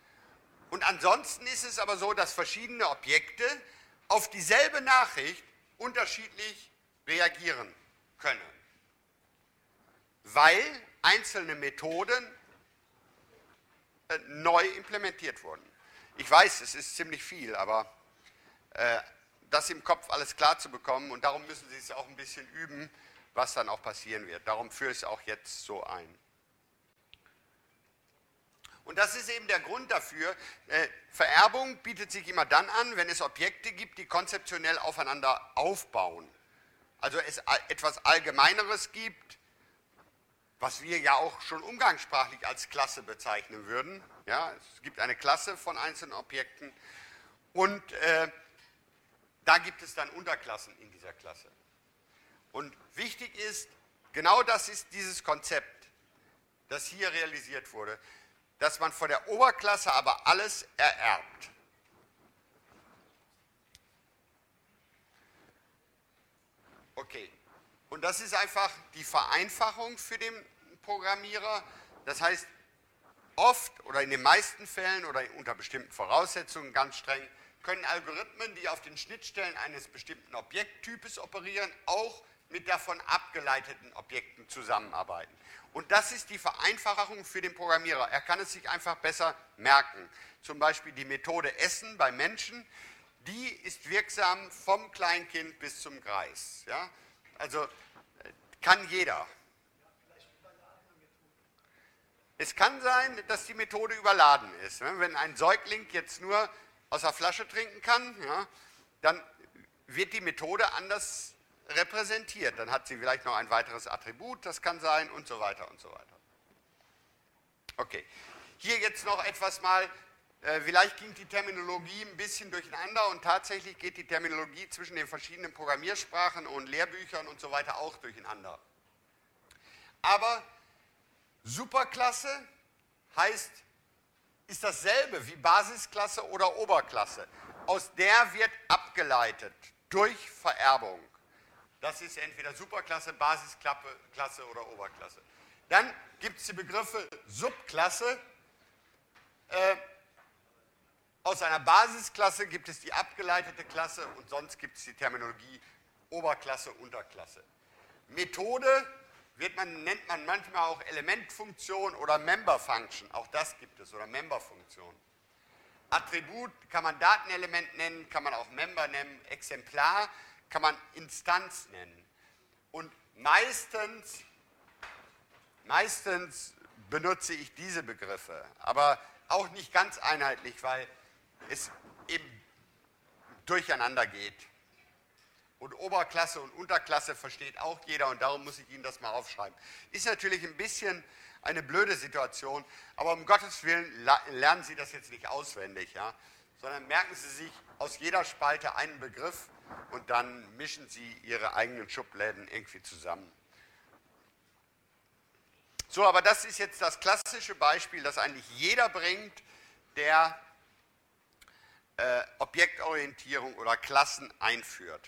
Und ansonsten ist es aber so, dass verschiedene Objekte auf dieselbe Nachricht unterschiedlich reagieren können, weil einzelne Methoden äh, neu implementiert wurden. Ich weiß, es ist ziemlich viel, aber äh, das im Kopf alles klar zu bekommen, und darum müssen Sie es auch ein bisschen üben, was dann auch passieren wird. Darum führe ich es auch jetzt so ein. Und das ist eben der Grund dafür, äh, Vererbung bietet sich immer dann an, wenn es Objekte gibt, die konzeptionell aufeinander aufbauen. Also es etwas Allgemeineres gibt, was wir ja auch schon umgangssprachlich als Klasse bezeichnen würden. Ja, es gibt eine Klasse von einzelnen Objekten und äh, da gibt es dann Unterklassen in dieser Klasse. Und wichtig ist, genau das ist dieses Konzept, das hier realisiert wurde, dass man von der Oberklasse aber alles ererbt. Okay, und das ist einfach die Vereinfachung für den Programmierer. Das heißt, oft oder in den meisten Fällen oder unter bestimmten Voraussetzungen ganz streng, können Algorithmen, die auf den Schnittstellen eines bestimmten Objekttypes operieren, auch mit davon abgeleiteten Objekten zusammenarbeiten. Und das ist die Vereinfachung für den Programmierer. Er kann es sich einfach besser merken. Zum Beispiel die Methode Essen bei Menschen, die ist wirksam vom Kleinkind bis zum Greis. Ja? Also kann jeder. Es kann sein, dass die Methode überladen ist. Wenn ein Säugling jetzt nur aus der Flasche trinken kann, ja, dann wird die Methode anders repräsentiert. Dann hat sie vielleicht noch ein weiteres Attribut, das kann sein, und so weiter und so weiter. Okay, hier jetzt noch etwas mal, äh, vielleicht ging die Terminologie ein bisschen durcheinander und tatsächlich geht die Terminologie zwischen den verschiedenen Programmiersprachen und Lehrbüchern und so weiter auch durcheinander. Aber Superklasse heißt, ist dasselbe wie Basisklasse oder Oberklasse. Aus der wird abgeleitet durch Vererbung. Das ist entweder Superklasse, Basisklasse oder Oberklasse. Dann gibt es die Begriffe Subklasse. Äh, aus einer Basisklasse gibt es die abgeleitete Klasse und sonst gibt es die Terminologie Oberklasse, Unterklasse. Methode wird man, nennt man manchmal auch Elementfunktion oder Member Function. Auch das gibt es, oder Member-Funktion. Attribut kann man Datenelement nennen, kann man auch Member nennen. Exemplar kann man Instanz nennen. Und meistens, meistens benutze ich diese Begriffe, aber auch nicht ganz einheitlich, weil es eben durcheinander geht. Und Oberklasse und Unterklasse versteht auch jeder und darum muss ich Ihnen das mal aufschreiben. Ist natürlich ein bisschen eine blöde Situation, aber um Gottes Willen lernen Sie das jetzt nicht auswendig, ja, sondern merken Sie sich aus jeder Spalte einen Begriff und dann mischen Sie Ihre eigenen Schubläden irgendwie zusammen. So, aber das ist jetzt das klassische Beispiel, das eigentlich jeder bringt, der äh, Objektorientierung oder Klassen einführt.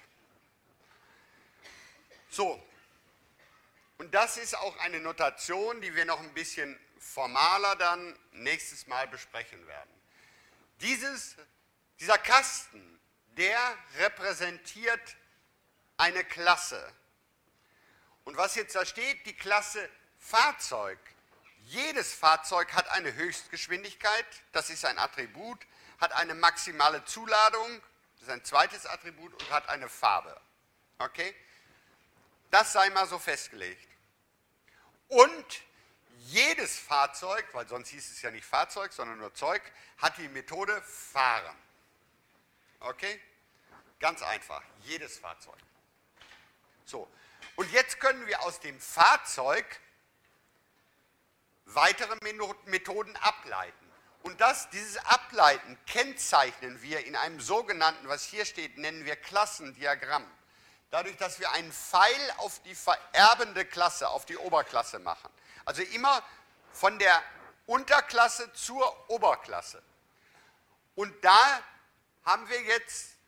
So, und das ist auch eine Notation, die wir noch ein bisschen formaler dann nächstes Mal besprechen werden. Dieses, dieser Kasten, der repräsentiert eine Klasse. Und was jetzt da steht, die Klasse Fahrzeug. Jedes Fahrzeug hat eine Höchstgeschwindigkeit, das ist ein Attribut, hat eine maximale Zuladung, das ist ein zweites Attribut, und hat eine Farbe. Okay? Das sei mal so festgelegt. Und jedes Fahrzeug, weil sonst hieß es ja nicht Fahrzeug, sondern nur Zeug, hat die Methode fahren. Okay? Ganz einfach, jedes Fahrzeug. So, und jetzt können wir aus dem Fahrzeug weitere Methoden ableiten. Und das, dieses Ableiten kennzeichnen wir in einem sogenannten, was hier steht, nennen wir Klassendiagramm. Dadurch, dass wir einen Pfeil auf die vererbende Klasse, auf die Oberklasse machen. Also immer von der Unterklasse zur Oberklasse. Und da haben wir jetzt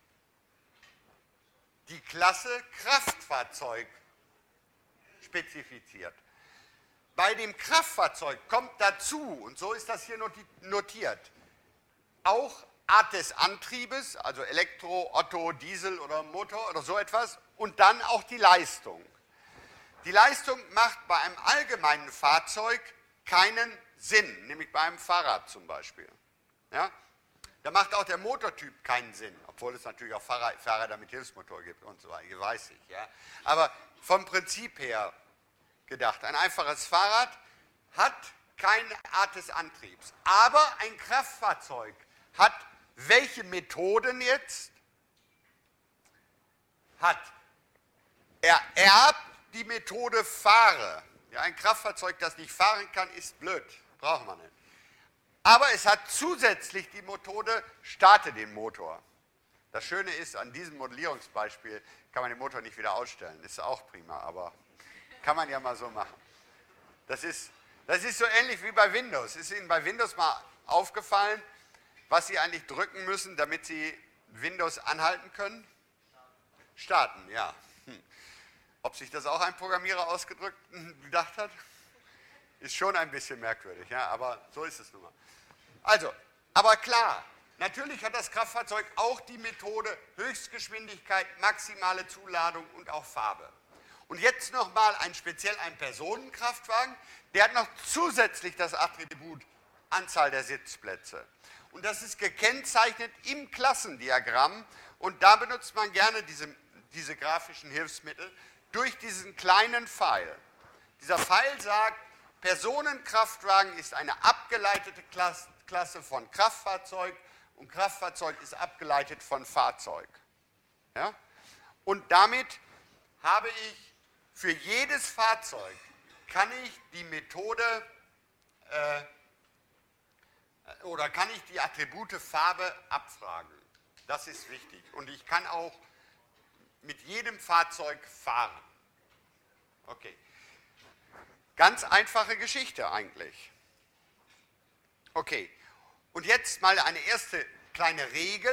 die Klasse Kraftfahrzeug spezifiziert. Bei dem Kraftfahrzeug kommt dazu, und so ist das hier notiert, auch Art des Antriebes, also Elektro, Otto, Diesel oder Motor oder so etwas, und dann auch die Leistung. Die Leistung macht bei einem allgemeinen Fahrzeug keinen Sinn, nämlich bei einem Fahrrad zum Beispiel. Ja? Da macht auch der Motortyp keinen Sinn, obwohl es natürlich auch Fahrrad, Fahrräder mit Hilfsmotor gibt und so weiter, weiß ich. Ja? Aber vom Prinzip her gedacht, ein einfaches Fahrrad hat keine Art des Antriebs. Aber ein Kraftfahrzeug hat welche Methoden jetzt? Hat er erbt die Methode fahre. Ja, ein Kraftfahrzeug, das nicht fahren kann, ist blöd, braucht man nicht. Aber es hat zusätzlich die Methode starte den Motor. Das Schöne ist, an diesem Modellierungsbeispiel kann man den Motor nicht wieder ausstellen. Ist auch prima, aber kann man ja mal so machen. Das ist, das ist so ähnlich wie bei Windows. Ist Ihnen bei Windows mal aufgefallen, was Sie eigentlich drücken müssen, damit Sie Windows anhalten können? Starten, ja. Hm. Ob sich das auch ein Programmierer ausgedrückt gedacht hat? Ist schon ein bisschen merkwürdig, ja, aber so ist es nun mal. Also, aber klar, natürlich hat das Kraftfahrzeug auch die Methode Höchstgeschwindigkeit, maximale Zuladung und auch Farbe. Und jetzt nochmal ein speziell ein Personenkraftwagen, der hat noch zusätzlich das Attribut Anzahl der Sitzplätze. Und das ist gekennzeichnet im Klassendiagramm und da benutzt man gerne diese, diese grafischen Hilfsmittel durch diesen kleinen Pfeil. Dieser Pfeil sagt, Personenkraftwagen ist eine abgeleitete Klasse von Kraftfahrzeug und Kraftfahrzeug ist abgeleitet von Fahrzeug. Ja? Und damit habe ich für jedes Fahrzeug, kann ich die Methode äh, oder kann ich die Attribute Farbe abfragen. Das ist wichtig. Und ich kann auch mit jedem Fahrzeug fahren. Okay. Ganz einfache Geschichte eigentlich. Okay. Und jetzt mal eine erste kleine Regel.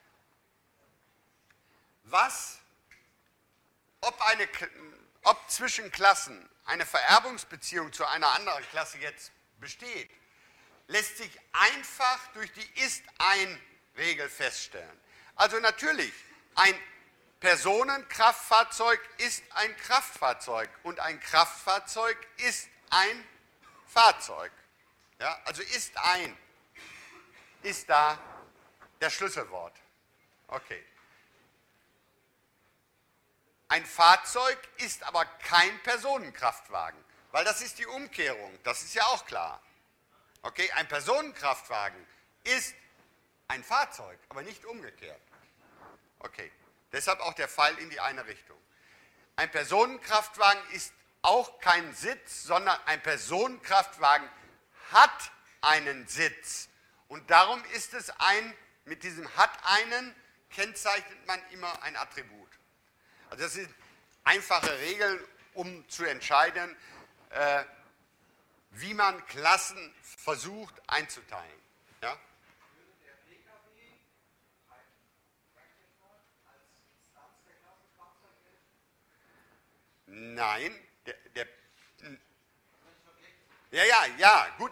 Was, ob, eine, ob zwischen Klassen eine Vererbungsbeziehung zu einer anderen Klasse jetzt besteht, lässt sich einfach durch die Ist-Ein-Regel feststellen. Also natürlich, ein Personenkraftfahrzeug ist ein Kraftfahrzeug und ein Kraftfahrzeug ist ein Fahrzeug. Ja, also ist ein, ist da der Schlüsselwort. Okay. Ein Fahrzeug ist aber kein Personenkraftwagen, weil das ist die Umkehrung, das ist ja auch klar. Okay, ein Personenkraftwagen ist ein Fahrzeug, aber nicht umgekehrt. Okay, deshalb auch der Pfeil in die eine Richtung. Ein Personenkraftwagen ist auch kein Sitz, sondern ein Personenkraftwagen hat einen Sitz. Und darum ist es ein, mit diesem hat einen kennzeichnet man immer ein Attribut. Also das sind einfache Regeln, um zu entscheiden, äh, wie man Klassen versucht einzuteilen. Ja? Würde der P K W ein Tractor als Instanz der Klassenfahrzeug gelten? Nein, der, der ja, ja, ja, gut.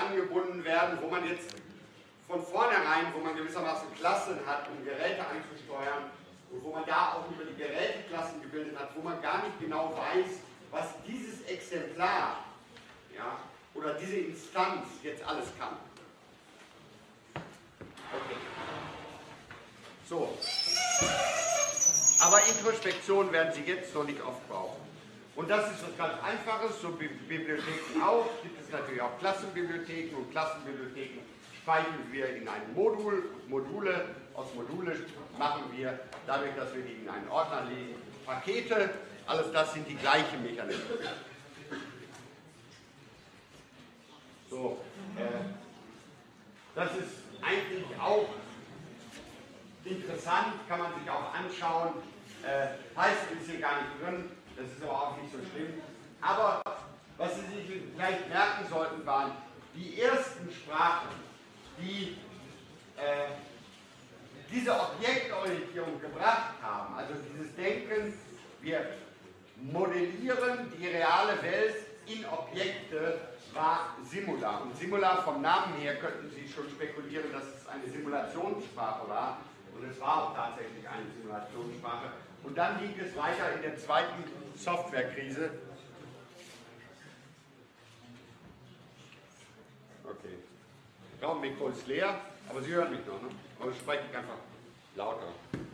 angebunden werden, wo man jetzt von vornherein, wo man gewissermaßen Klassen hat, um Geräte anzusteuern und wo man da auch über die Geräteklassen gebildet hat, wo man gar nicht genau weiß, was dieses Exemplar, ja, oder diese Instanz jetzt alles kann. Okay. So. Aber Introspektion werden Sie jetzt noch nicht oft brauchen. Und das ist was ganz Einfaches, so Bi Bibliotheken auch, gibt es natürlich auch Klassenbibliotheken und Klassenbibliotheken speichern wir in ein Modul, Module, aus Module machen wir, dadurch, dass wir die in einen Ordner legen, Pakete, alles das sind die gleichen Mechanismen. So, äh, das ist eigentlich auch interessant, kann man sich auch anschauen, äh, heißt ist hier gar nicht drin, das ist aber auch nicht so schlimm, aber was Sie sich vielleicht merken sollten, waren die ersten Sprachen, die äh, diese Objektorientierung gebracht haben, also dieses Denken, wir modellieren die reale Welt in Objekte, war Simula. Und Simula vom Namen her könnten Sie schon spekulieren, dass es eine Simulationssprache war. Und es war auch tatsächlich eine Simulationssprache. Und dann ging es weiter in der zweiten Softwarekrise. Okay. Raummikro ist leer, aber Sie hören mich noch, ne? Aber ich spreche einfach lauter.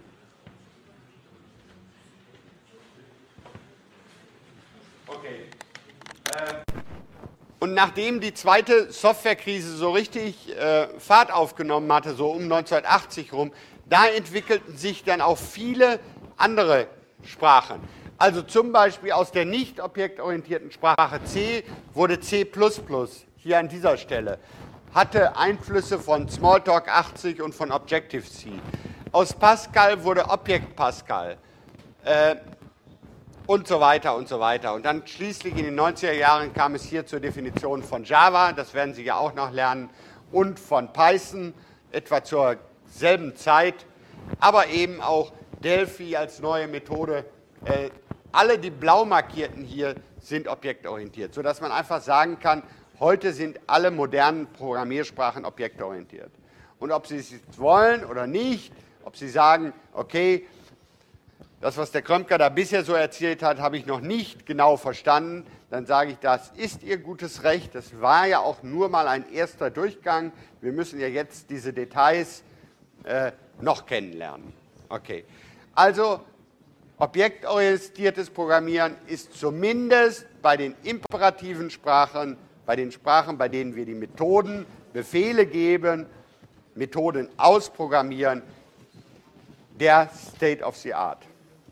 Okay. Äh, Und nachdem die zweite Softwarekrise so richtig äh, Fahrt aufgenommen hatte, so um neunzehnhundertachtzig rum, da entwickelten sich dann auch viele andere Sprachen. Also zum Beispiel aus der nicht objektorientierten Sprache C wurde C plus plus, hier an dieser Stelle, hatte Einflüsse von Smalltalk achtzig und von Objective-C. Aus Pascal wurde Object Pascal. Äh, Und so weiter und so weiter. Und dann schließlich in den neunziger Jahren kam es hier zur Definition von Java, das werden Sie ja auch noch lernen, und von Python, etwa zur selben Zeit, aber eben auch Delphi als neue Methode. Äh, alle die blau markierten hier sind objektorientiert, sodass man einfach sagen kann, heute sind alle modernen Programmiersprachen objektorientiert. Und ob Sie es jetzt wollen oder nicht, ob Sie sagen, okay, das, was der Krömker da bisher so erzählt hat, habe ich noch nicht genau verstanden. Dann sage ich, das ist Ihr gutes Recht. Das war ja auch nur mal ein erster Durchgang. Wir müssen ja jetzt diese Details äh, noch kennenlernen. Okay. Also, objektorientiertes Programmieren ist zumindest bei den imperativen Sprachen, bei den Sprachen, bei denen wir die Methoden, Befehle geben, Methoden ausprogrammieren, der State of the Art.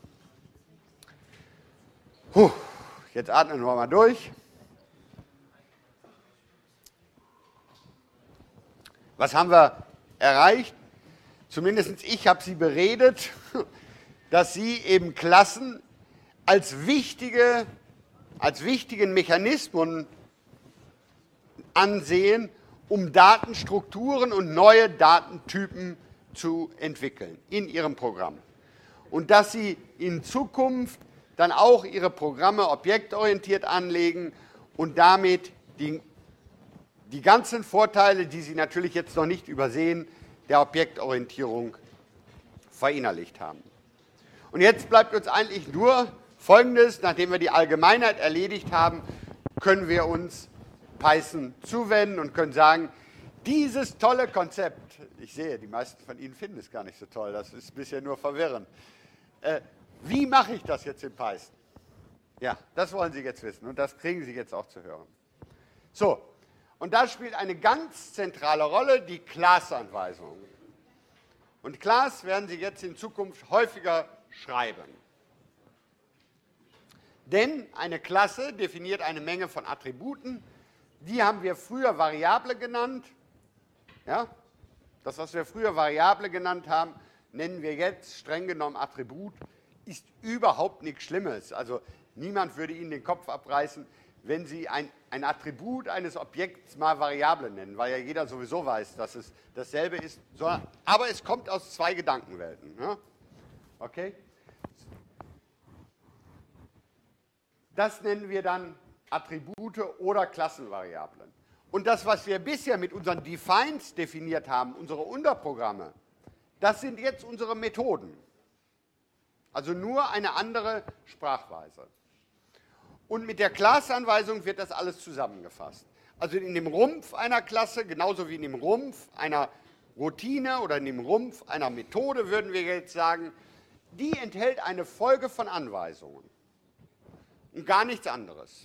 Puh, jetzt atmen wir mal durch. Was haben wir erreicht? Zumindest ich habe Sie beredet, dass Sie eben Klassen als, wichtige, als wichtigen Mechanismen ansehen, um Datenstrukturen und neue Datentypen zu entwickeln in Ihrem Programm. Und dass Sie in Zukunft dann auch Ihre Programme objektorientiert anlegen und damit die, die ganzen Vorteile, die Sie natürlich jetzt noch nicht übersehen, der Objektorientierung verinnerlicht haben. Und jetzt bleibt uns eigentlich nur Folgendes: Nachdem wir die Allgemeinheit erledigt haben, können wir uns Python zuwenden und können sagen, dieses tolle Konzept, ich sehe, die meisten von Ihnen finden es gar nicht so toll, das ist bisher nur verwirrend. Äh, Wie mache ich das jetzt in Python? Ja, das wollen Sie jetzt wissen und das kriegen Sie jetzt auch zu hören. So, und da spielt eine ganz zentrale Rolle die Class-Anweisung. Und Class werden Sie jetzt in Zukunft häufiger schreiben. Denn eine Klasse definiert eine Menge von Attributen, die haben wir früher Variable genannt. Ja? Das, was wir früher Variable genannt haben, nennen wir jetzt streng genommen Attribut. Ist überhaupt nichts Schlimmes. Also niemand würde Ihnen den Kopf abreißen, wenn Sie ein, ein Attribut eines Objekts mal Variable nennen, weil ja jeder sowieso weiß, dass es dasselbe ist, sondern, aber es kommt aus zwei Gedankenwelten. Ja? Okay? Das nennen wir dann Attribute oder Klassenvariablen. Und das, was wir bisher mit unseren Defines definiert haben, unsere Unterprogramme, das sind jetzt unsere Methoden. Also nur eine andere Sprachweise. Und mit der Class-Anweisung wird das alles zusammengefasst. Also in dem Rumpf einer Klasse, genauso wie in dem Rumpf einer Routine oder in dem Rumpf einer Methode, würden wir jetzt sagen, die enthält eine Folge von Anweisungen und gar nichts anderes,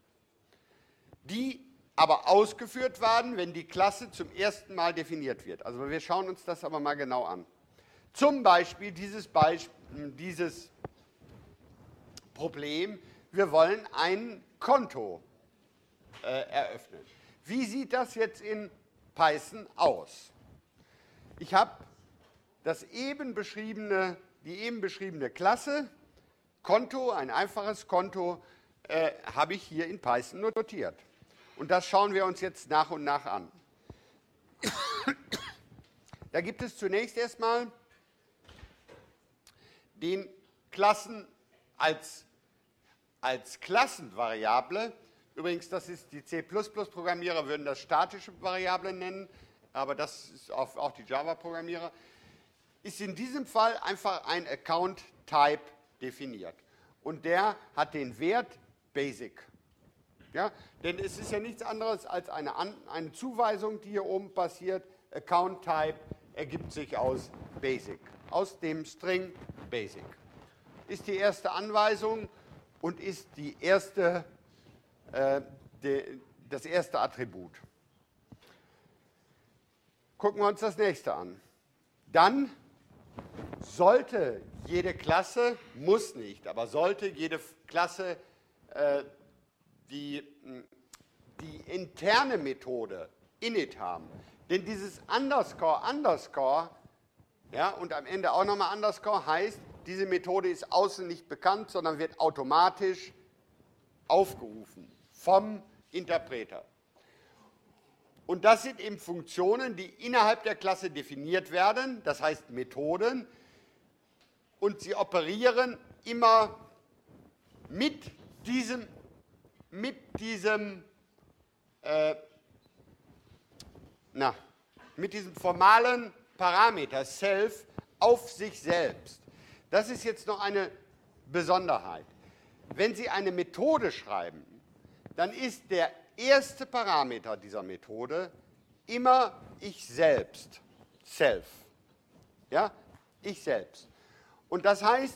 die aber ausgeführt werden, wenn die Klasse zum ersten Mal definiert wird. Also wir schauen uns das aber mal genau an. Zum Beispiel dieses, Beisp- dieses Problem, wir wollen ein Konto äh, eröffnen. Wie sieht das jetzt in Python aus? Ich habe das eben beschriebene, die eben beschriebene Klasse, Konto, ein einfaches Konto, äh, habe ich hier in Python notiert. Und das schauen wir uns jetzt nach und nach an. Da gibt es zunächst erstmal den Klassen als, als Klassenvariable. Übrigens, das ist die C plus plus-Programmierer würden das statische Variablen nennen, aber das ist auch, auch die Java-Programmierer. Ist in diesem Fall einfach ein Account-Type definiert. Und der hat den Wert Basic. Ja, denn es ist ja nichts anderes als eine, An eine Zuweisung, die hier oben passiert. Account-Type ergibt sich aus Basic, aus dem String Basic. Ist die erste Anweisung und ist die erste, äh, de, das erste Attribut. Gucken wir uns das nächste an. Dann sollte jede Klasse, muss nicht, aber sollte jede Klasse äh, die, die interne Methode init haben. Denn dieses Underscore, Underscore, ja, und am Ende auch nochmal Underscore, heißt, diese Methode ist außen nicht bekannt, sondern wird automatisch aufgerufen vom Interpreter. Und das sind eben Funktionen, die innerhalb der Klasse definiert werden, das heißt Methoden, und sie operieren immer mit diesem mit diesem, äh, na, mit diesem formalen Parameter self auf sich selbst. Das ist jetzt noch eine Besonderheit. Wenn Sie eine Methode schreiben, dann ist der erste Parameter dieser Methode immer ich selbst, self. Ja, ich selbst. Und das heißt,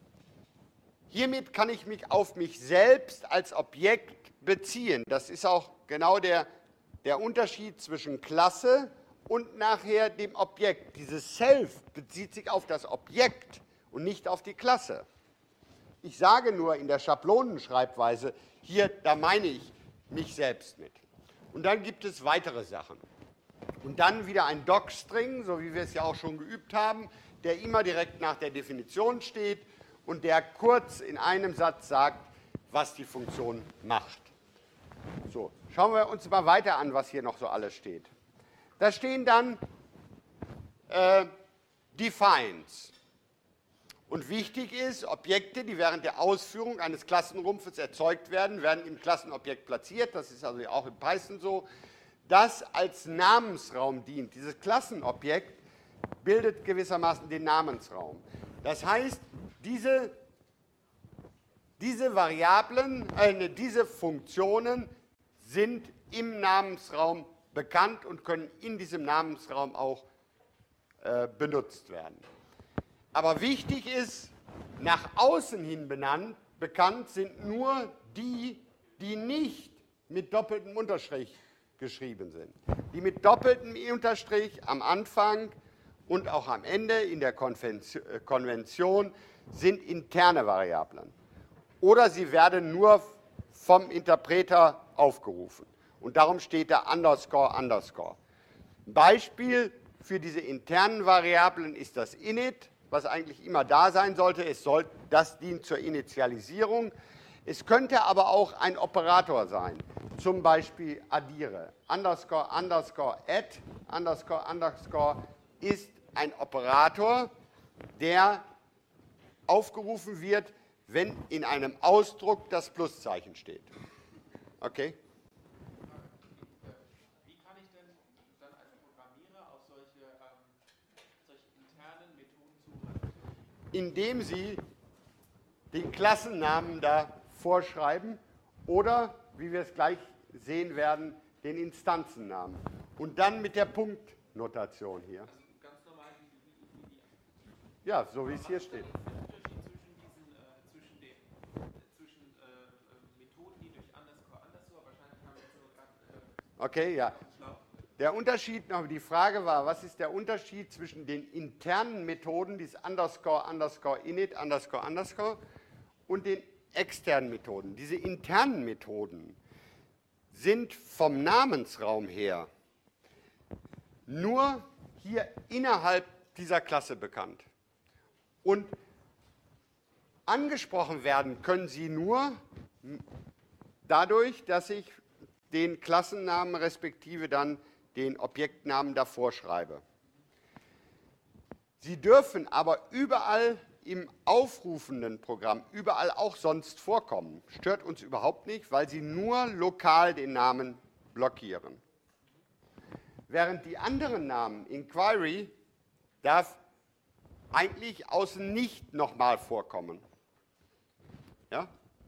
hiermit kann ich mich auf mich selbst als Objekt beziehen. Das ist auch genau der, der Unterschied zwischen Klasse und nachher dem Objekt. Dieses Self bezieht sich auf das Objekt und nicht auf die Klasse. Ich sage nur in der Schablonenschreibweise, hier, da meine ich mich selbst mit. Und dann gibt es weitere Sachen. Und dann wieder ein Docstring, so wie wir es ja auch schon geübt haben, der immer direkt nach der Definition steht und der kurz in einem Satz sagt, was die Funktion macht. So, schauen wir uns mal weiter an, was hier noch so alles steht. Da stehen dann äh, Defines. Und wichtig ist, Objekte, die während der Ausführung eines Klassenrumpfes erzeugt werden, werden im Klassenobjekt platziert. Das ist also auch in Python so. Das als Namensraum dient. Dieses Klassenobjekt bildet gewissermaßen den Namensraum. Das heißt, diese, diese Variablen, äh, diese Funktionen sind im Namensraum bekannt und können in diesem Namensraum auch äh, benutzt werden. Aber wichtig ist, nach außen hin benannt, bekannt sind nur die, die nicht mit doppeltem Unterstrich geschrieben sind. Die mit doppeltem Unterstrich am Anfang und auch am Ende in der Konvention sind interne Variablen. Oder sie werden nur vom Interpreter aufgerufen. Und darum steht da Underscore, Underscore. Ein Beispiel für diese internen Variablen ist das Init, was eigentlich immer da sein sollte. Es soll, das dient zur Initialisierung. Es könnte aber auch ein Operator sein, zum Beispiel addiere. Underscore, Underscore, add, Underscore, Underscore ist ein Operator, der aufgerufen wird, wenn in einem Ausdruck das Pluszeichen steht. Okay? indem Sie den Klassennamen da vorschreiben oder, wie wir es gleich sehen werden, den Instanzennamen. Und dann mit der Punktnotation hier. Also ganz normal wie, wie, wie die. Ja, so wie es hier steht. Zwischen den äh, zwischen äh, Methoden, die durch Underscore, Underscore, wahrscheinlich haben wir jetzt nur gerade. Äh, okay, ja. Der Unterschied, noch die Frage war, was ist der Unterschied zwischen den internen Methoden, dieses Underscore, Underscore, Init, Underscore, Underscore, und den externen Methoden? Diese internen Methoden sind vom Namensraum her nur hier innerhalb dieser Klasse bekannt. Und angesprochen werden können sie nur dadurch, dass ich den Klassennamen respektive dann den Objektnamen davor schreibe. Sie dürfen aber überall im aufrufenden Programm, überall auch sonst vorkommen. Stört uns überhaupt nicht, weil sie nur lokal den Namen blockieren. Während die anderen Namen, Inquiry, darf eigentlich außen nicht nochmal vorkommen. Ja?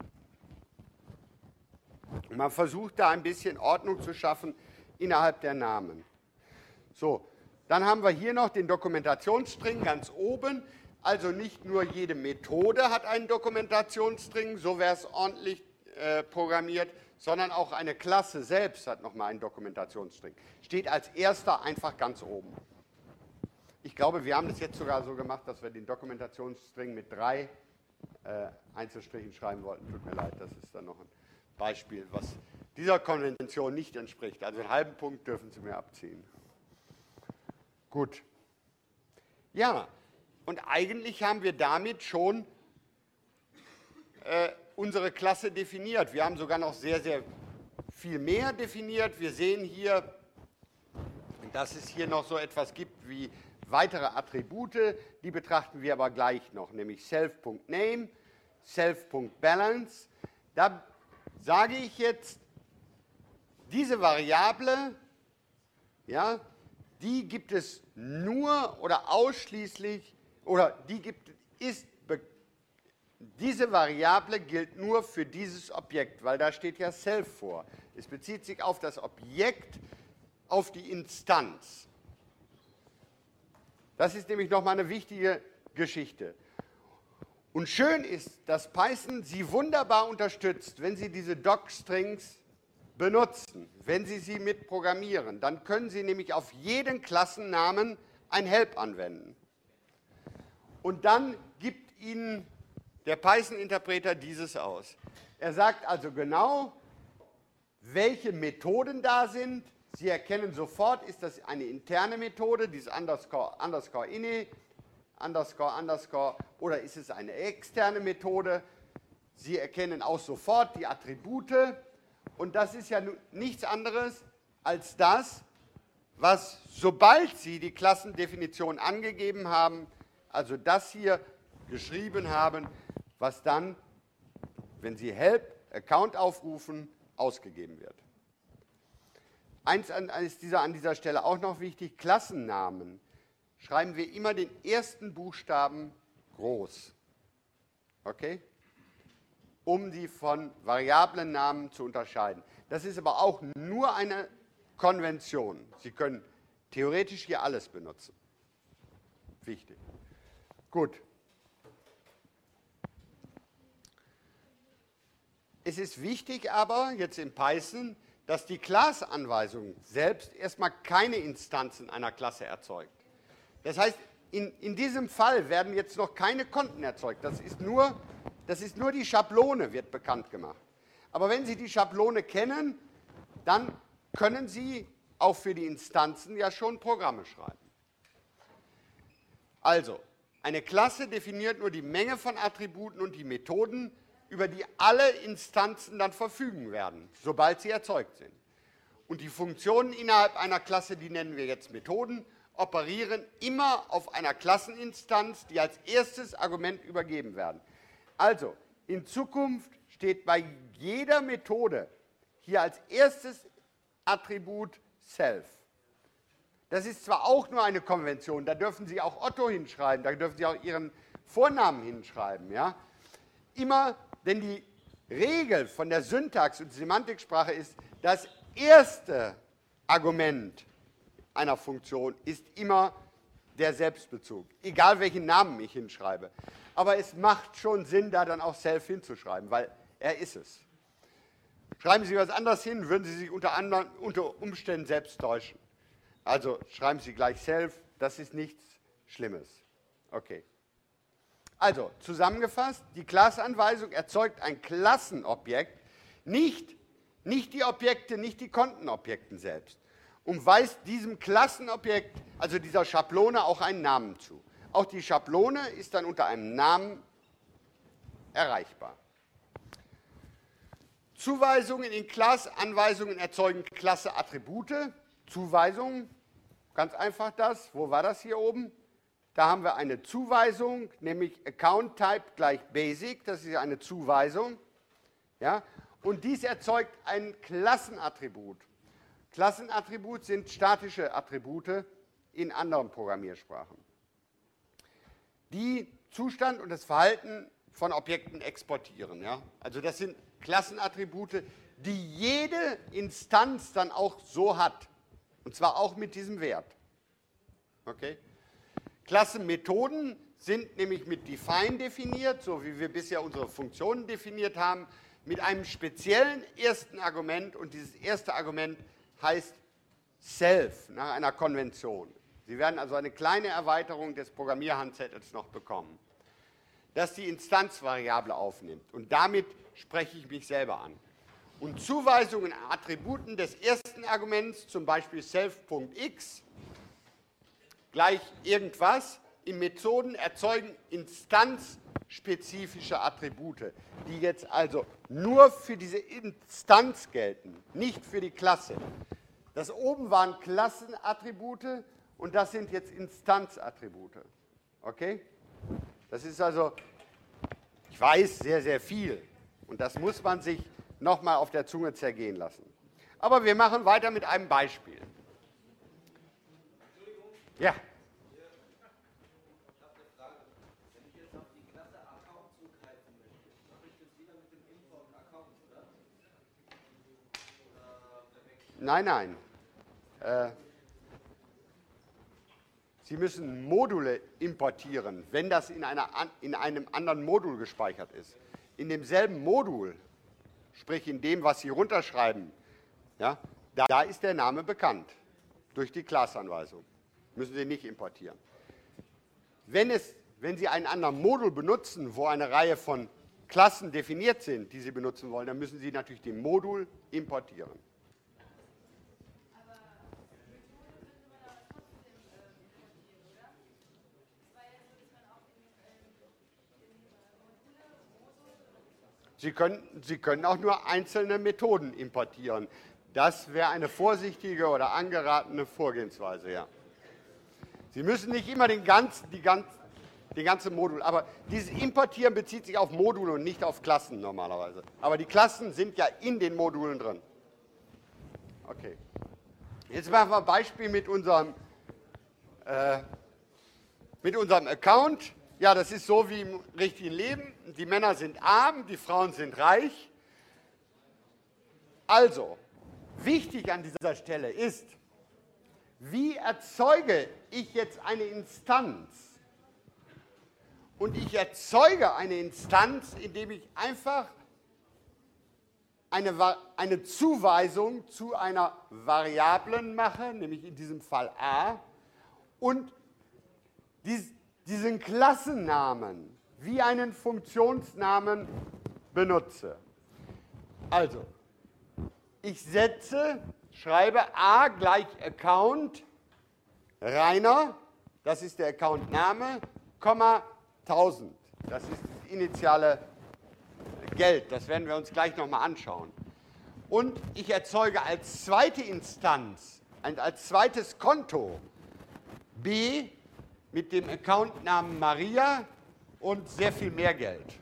Und man versucht da ein bisschen Ordnung zu schaffen innerhalb der Namen. So, dann haben wir hier noch den Dokumentationsstring ganz oben. Also nicht nur jede Methode hat einen Dokumentationsstring, so wäre es ordentlich äh, programmiert, sondern auch eine Klasse selbst hat nochmal einen Dokumentationsstring. Steht als erster einfach ganz oben. Ich glaube, wir haben das jetzt sogar so gemacht, dass wir den Dokumentationsstring mit drei äh, Einzelstrichen schreiben wollten. Tut mir leid, das ist dann noch ein Beispiel, was dieser Konvention nicht entspricht. Also einen halben Punkt dürfen Sie mir abziehen. Gut. Ja, und eigentlich haben wir damit schon äh, unsere Klasse definiert. Wir haben sogar noch sehr, sehr viel mehr definiert. Wir sehen hier, dass es hier noch so etwas gibt wie weitere Attribute. Die betrachten wir aber gleich noch, nämlich self.name, self.balance. Da sage ich jetzt, diese Variable, ja, die gibt es nur oder ausschließlich, oder die gibt, ist, diese Variable gilt nur für dieses Objekt, weil da steht ja self vor. Es bezieht sich auf das Objekt, auf die Instanz. Das ist nämlich nochmal eine wichtige Geschichte. Und schön ist, dass Python Sie wunderbar unterstützt, wenn Sie diese Docstrings benutzen, wenn Sie sie mitprogrammieren. Dann können Sie nämlich auf jeden Klassennamen ein Help anwenden. Und dann gibt Ihnen der Python-Interpreter dieses aus. Er sagt also genau, welche Methoden da sind. Sie erkennen sofort, ist das eine interne Methode, dieses Underscore, Underscore Ini, Underscore, Underscore, oder ist es eine externe Methode. Sie erkennen auch sofort die Attribute. Und das ist ja nichts anderes als das, was, sobald Sie die Klassendefinition angegeben haben, also das hier geschrieben haben, was dann, wenn Sie Help Account aufrufen, ausgegeben wird. Eins ist dieser, an dieser Stelle auch noch wichtig, Klassennamen schreiben wir immer den ersten Buchstaben groß. Okay? Um die von Variablennamen zu unterscheiden. Das ist aber auch nur eine Konvention. Sie können theoretisch hier alles benutzen. Wichtig. Gut. Es ist wichtig aber, jetzt in Python, dass die Class-Anweisung selbst erstmal keine Instanzen einer Klasse erzeugt. Das heißt, in, in diesem Fall werden jetzt noch keine Konten erzeugt. Das ist nur, das ist nur die Schablone, wird bekannt gemacht. Aber wenn Sie die Schablone kennen, dann können Sie auch für die Instanzen ja schon Programme schreiben. Also, eine Klasse definiert nur die Menge von Attributen und die Methoden, über die alle Instanzen dann verfügen werden, sobald sie erzeugt sind. Und die Funktionen innerhalb einer Klasse, die nennen wir jetzt Methoden, operieren immer auf einer Klasseninstanz, die als erstes Argument übergeben werden. Also, in Zukunft steht bei jeder Methode hier als erstes Attribut Self. Das ist zwar auch nur eine Konvention, da dürfen Sie auch Otto hinschreiben, da dürfen Sie auch Ihren Vornamen hinschreiben. Ja? Immer, denn die Regel von der Syntax und Semantiksprache ist, das erste Argument einer Funktion ist immer der Selbstbezug, egal welchen Namen ich hinschreibe. Aber es macht schon Sinn, da dann auch self hinzuschreiben, weil er ist es. Schreiben Sie was anderes hin, würden Sie sich unter, anderen, unter Umständen selbst täuschen. Also schreiben Sie gleich self, das ist nichts Schlimmes. Okay. Also, zusammengefasst, die Klassenanweisung erzeugt ein Klassenobjekt, nicht, nicht die Objekte, nicht die Kontenobjekten selbst, und weist diesem Klassenobjekt, also dieser Schablone, auch einen Namen zu. Auch die Schablone ist dann unter einem Namen erreichbar. Zuweisungen in Klassenanweisungen erzeugen Klasseattribute. Zuweisungen, ganz einfach das. Wo war das hier oben? Da haben wir eine Zuweisung, nämlich Account Type gleich Basic, das ist eine Zuweisung. Ja? Und dies erzeugt ein Klassenattribut. Klassenattribut sind statische Attribute in anderen Programmiersprachen, die Zustand und das Verhalten von Objekten exportieren. Ja? Also das sind Klassenattribute, die jede Instanz dann auch so hat, und zwar auch mit diesem Wert. Okay? Klassenmethoden sind nämlich mit define definiert, so wie wir bisher unsere Funktionen definiert haben, mit einem speziellen ersten Argument, und dieses erste Argument heißt self, nach einer Konvention. Sie werden also eine kleine Erweiterung des Programmierhandzettels noch bekommen, das die Instanzvariable aufnimmt, und damit spreche ich mich selber an. Und Zuweisungen an Attributen des ersten Arguments, zum Beispiel self.x, gleich irgendwas, in Methoden erzeugen instanzspezifische Attribute, die jetzt also nur für diese Instanz gelten, nicht für die Klasse. Das oben waren Klassenattribute und das sind jetzt Instanzattribute. Okay? Das ist also, ich weiß, sehr, sehr viel. Und das muss man sich nochmal auf der Zunge zergehen lassen. Aber wir machen weiter mit einem Beispiel. Ja. Nein, nein. Äh, Sie müssen Module importieren, wenn das in, einer, in einem anderen Modul gespeichert ist. In demselben Modul, sprich in dem, was Sie runterschreiben, ja, da, da ist der Name bekannt, durch die Klassanweisung. Müssen Sie nicht importieren. Wenn, es, wenn Sie einen anderen Modul benutzen, wo eine Reihe von Klassen definiert sind, die Sie benutzen wollen, dann müssen Sie natürlich den Modul importieren. Sie können, Sie können auch nur einzelne Methoden importieren. Das wäre eine vorsichtige oder angeratene Vorgehensweise, ja. Sie müssen nicht immer den ganzen, die ganz, den ganzen Modul, aber dieses Importieren bezieht sich auf Module und nicht auf Klassen normalerweise. Aber die Klassen sind ja in den Modulen drin. Okay. Jetzt machen wir ein Beispiel mit unserem, äh, mit unserem Account. Ja, das ist so wie im richtigen Leben. Die Männer sind arm, die Frauen sind reich. Also, wichtig an dieser Stelle ist, wie erzeuge ich jetzt eine Instanz? Und ich erzeuge eine Instanz, indem ich einfach eine, eine Zuweisung zu einer Variablen mache, nämlich in diesem Fall a, und dies, diesen Klassennamen wie einen Funktionsnamen benutze. Also, ich setze, schreibe a gleich Account, Rainer, das ist der Accountname, Komma tausend. Das ist das initiale Geld, das werden wir uns gleich nochmal anschauen. Und ich erzeuge als zweite Instanz, als zweites Konto, b mit dem Accountnamen Maria und sehr viel mehr Geld.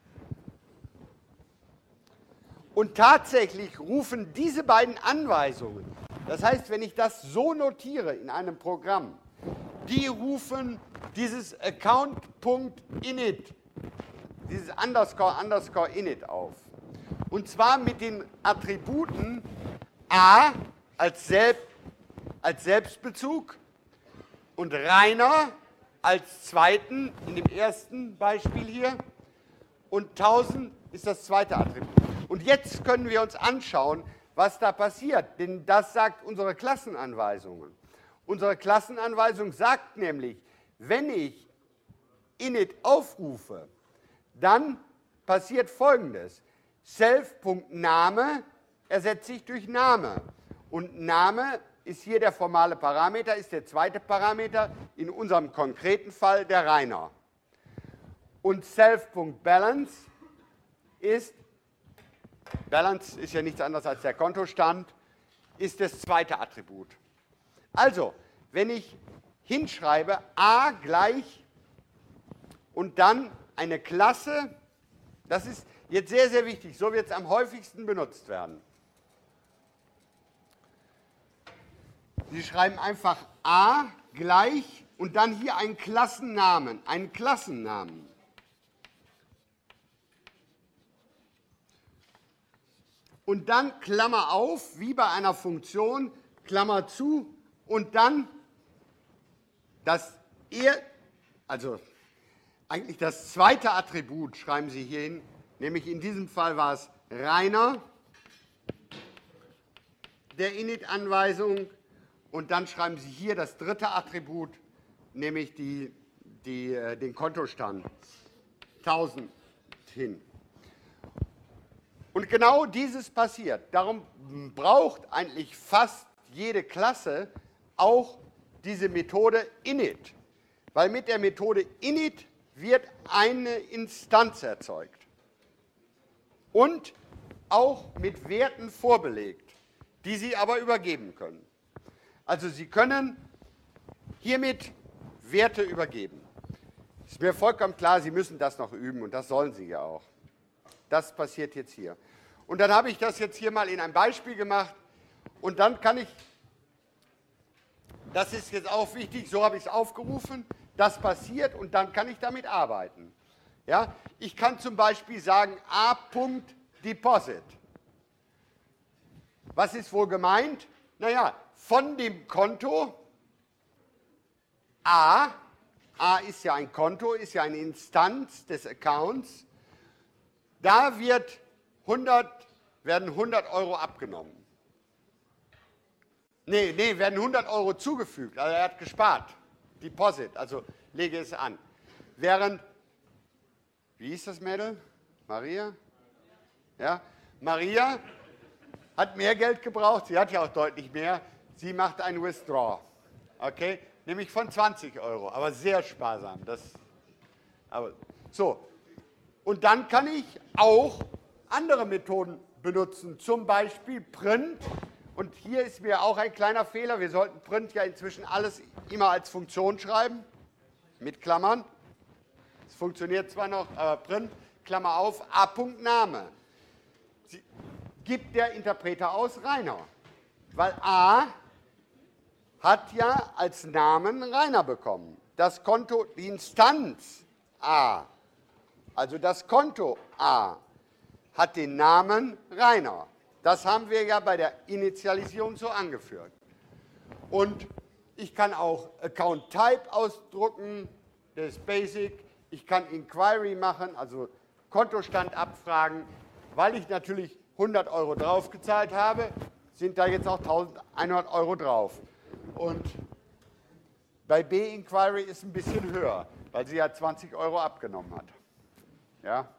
Und tatsächlich rufen diese beiden Anweisungen, das heißt, wenn ich das so notiere in einem Programm, die rufen dieses Account a.init, dieses underscore underscore init auf. Und zwar mit den Attributen a als, Selb, als Selbstbezug und Rainer als zweiten, in dem ersten Beispiel hier, und tausend ist das zweite Attribut. Und jetzt können wir uns anschauen, was da passiert, denn das sagt unsere Klassenanweisung. Unsere Klassenanweisung sagt nämlich, wenn ich init aufrufe, dann passiert Folgendes. Self.Name ersetze ich durch Name. Und Name ist hier der formale Parameter, ist der zweite Parameter, in unserem konkreten Fall der Rainer. Und Self.Balance ist, Balance ist ja nichts anderes als der Kontostand, ist das zweite Attribut. Also, wenn ich hinschreibe a gleich und dann eine Klasse, das ist jetzt sehr, sehr wichtig, so wird es am häufigsten benutzt werden. Sie schreiben einfach a gleich und dann hier einen Klassennamen, einen Klassennamen. Und dann Klammer auf, wie bei einer Funktion, Klammer zu und dann das, er, also eigentlich das zweite Attribut schreiben Sie hier hin, nämlich in diesem Fall war es Rainer der Init-Anweisung und dann schreiben Sie hier das dritte Attribut, nämlich die, die, den Kontostand tausend hin. Und genau dieses passiert. Darum braucht eigentlich fast jede Klasse auch diese Methode init, weil mit der Methode init wird eine Instanz erzeugt und auch mit Werten vorbelegt, die Sie aber übergeben können. Also Sie können hiermit Werte übergeben. Ist mir vollkommen klar, Sie müssen das noch üben und das sollen Sie ja auch. Das passiert jetzt hier. Und dann habe ich das jetzt hier mal in einem Beispiel gemacht und dann kann ich, das ist jetzt auch wichtig, so habe ich es aufgerufen, das passiert und dann kann ich damit arbeiten. Ja? Ich kann zum Beispiel sagen a.deposit. Was ist wohl gemeint? Naja, von dem Konto a, a ist ja ein Konto, ist ja eine Instanz des Accounts, da wird hundert, werden hundert Euro abgenommen. Nee, nee, werden hundert Euro zugefügt, also er hat gespart. Deposit, also lege es an. Während, wie hieß das Mädel? Maria? Ja, Maria hat mehr Geld gebraucht, sie hat ja auch deutlich mehr, sie macht ein Withdraw, okay, nämlich von zwanzig Euro, aber sehr sparsam. Das, aber, so, und dann kann ich auch andere Methoden benutzen, zum Beispiel Print. Und hier ist mir auch ein kleiner Fehler. Wir sollten Print ja inzwischen alles immer als Funktion schreiben, mit Klammern. Es funktioniert zwar noch, aber Print, Klammer auf, a.Name. Sie, gibt der Interpreter aus Rainer. Weil a hat ja als Namen Rainer bekommen. Das Konto, die Instanz a, also das Konto a, hat den Namen Rainer. Das haben wir ja bei der Initialisierung so angeführt. Und ich kann auch Account Type ausdrucken, das ist Basic. Ich kann Inquiry machen, also Kontostand abfragen. Weil ich natürlich hundert Euro draufgezahlt habe, sind da jetzt auch eintausendeinhundert Euro drauf. Und bei B-Inquiry ist es ein bisschen höher, weil sie ja zwanzig Euro abgenommen hat. Ja?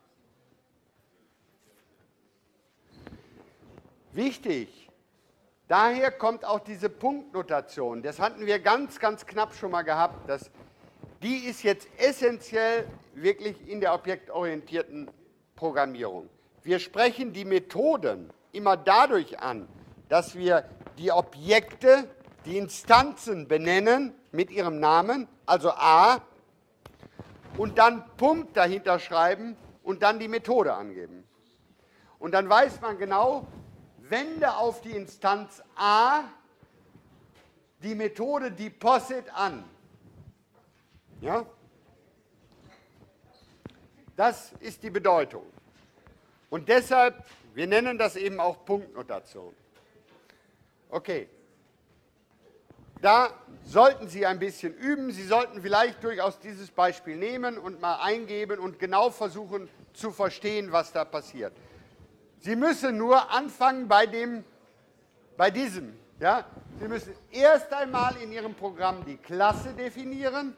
Wichtig, daher kommt auch diese Punktnotation. Das hatten wir ganz, ganz knapp schon mal gehabt. Das, die ist jetzt essentiell wirklich in der objektorientierten Programmierung. Wir sprechen die Methoden immer dadurch an, dass wir die Objekte, die Instanzen benennen mit ihrem Namen, also a, und dann Punkt dahinter schreiben und dann die Methode angeben. Und dann weiß man genau, wende auf die Instanz a die Methode Deposit an. Ja? Das ist die Bedeutung. Und deshalb, wir nennen das eben auch Punktnotation. Okay. Da sollten Sie ein bisschen üben. Sie sollten vielleicht durchaus dieses Beispiel nehmen und mal eingeben und genau versuchen zu verstehen, was da passiert. Sie müssen nur anfangen bei, dem, bei diesem. Ja? Sie müssen erst einmal in Ihrem Programm die Klasse definieren.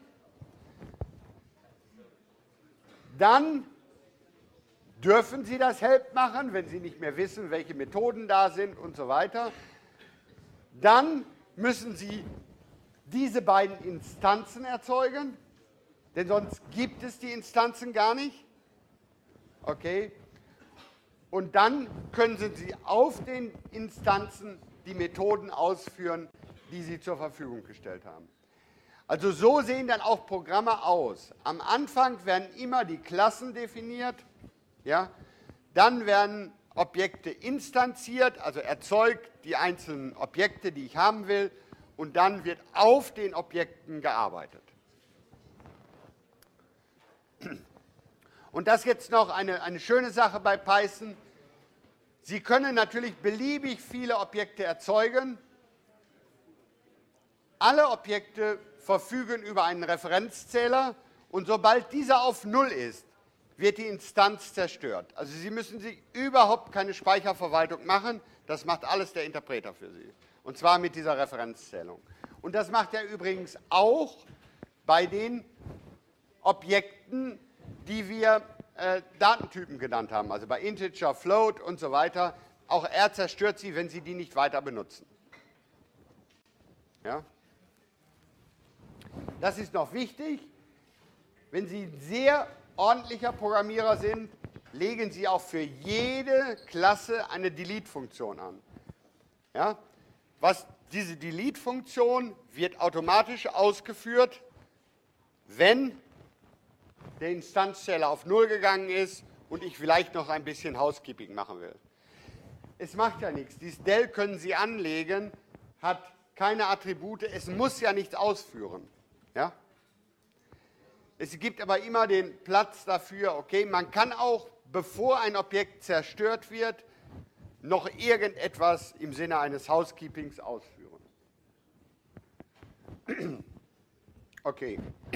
Dann dürfen Sie das Help machen, wenn Sie nicht mehr wissen, welche Methoden da sind und so weiter. Dann müssen Sie diese beiden Instanzen erzeugen, denn sonst gibt es die Instanzen gar nicht. Okay. Und dann können Sie auf den Instanzen die Methoden ausführen, die Sie zur Verfügung gestellt haben. Also so sehen dann auch Programme aus. Am Anfang werden immer die Klassen definiert, ja? Dann werden Objekte instanziert, also erzeugt die einzelnen Objekte, die ich haben will, und dann wird auf den Objekten gearbeitet. Und das ist jetzt noch eine, eine schöne Sache bei Python. Sie können natürlich beliebig viele Objekte erzeugen. Alle Objekte verfügen über einen Referenzzähler und sobald dieser auf Null ist, wird die Instanz zerstört. Also Sie müssen sich überhaupt keine Speicherverwaltung machen, das macht alles der Interpreter für Sie. Und zwar mit dieser Referenzzählung. Und das macht er übrigens auch bei den Objekten, die wir äh, Datentypen genannt haben, also bei Integer, Float und so weiter. Auch er zerstört sie, wenn Sie die nicht weiter benutzen. Ja? Das ist noch wichtig. Wenn Sie ein sehr ordentlicher Programmierer sind, legen Sie auch für jede Klasse eine Delete-Funktion an. Ja? Was, diese Delete-Funktion wird automatisch ausgeführt, wenn der Instanzzähler auf Null gegangen ist und ich vielleicht noch ein bisschen Housekeeping machen will. Es macht ja nichts. Dieses Del können Sie anlegen, hat keine Attribute, es muss ja nichts ausführen. Ja? Es gibt aber immer den Platz dafür, okay, man kann auch, bevor ein Objekt zerstört wird, noch irgendetwas im Sinne eines Housekeepings ausführen. Okay.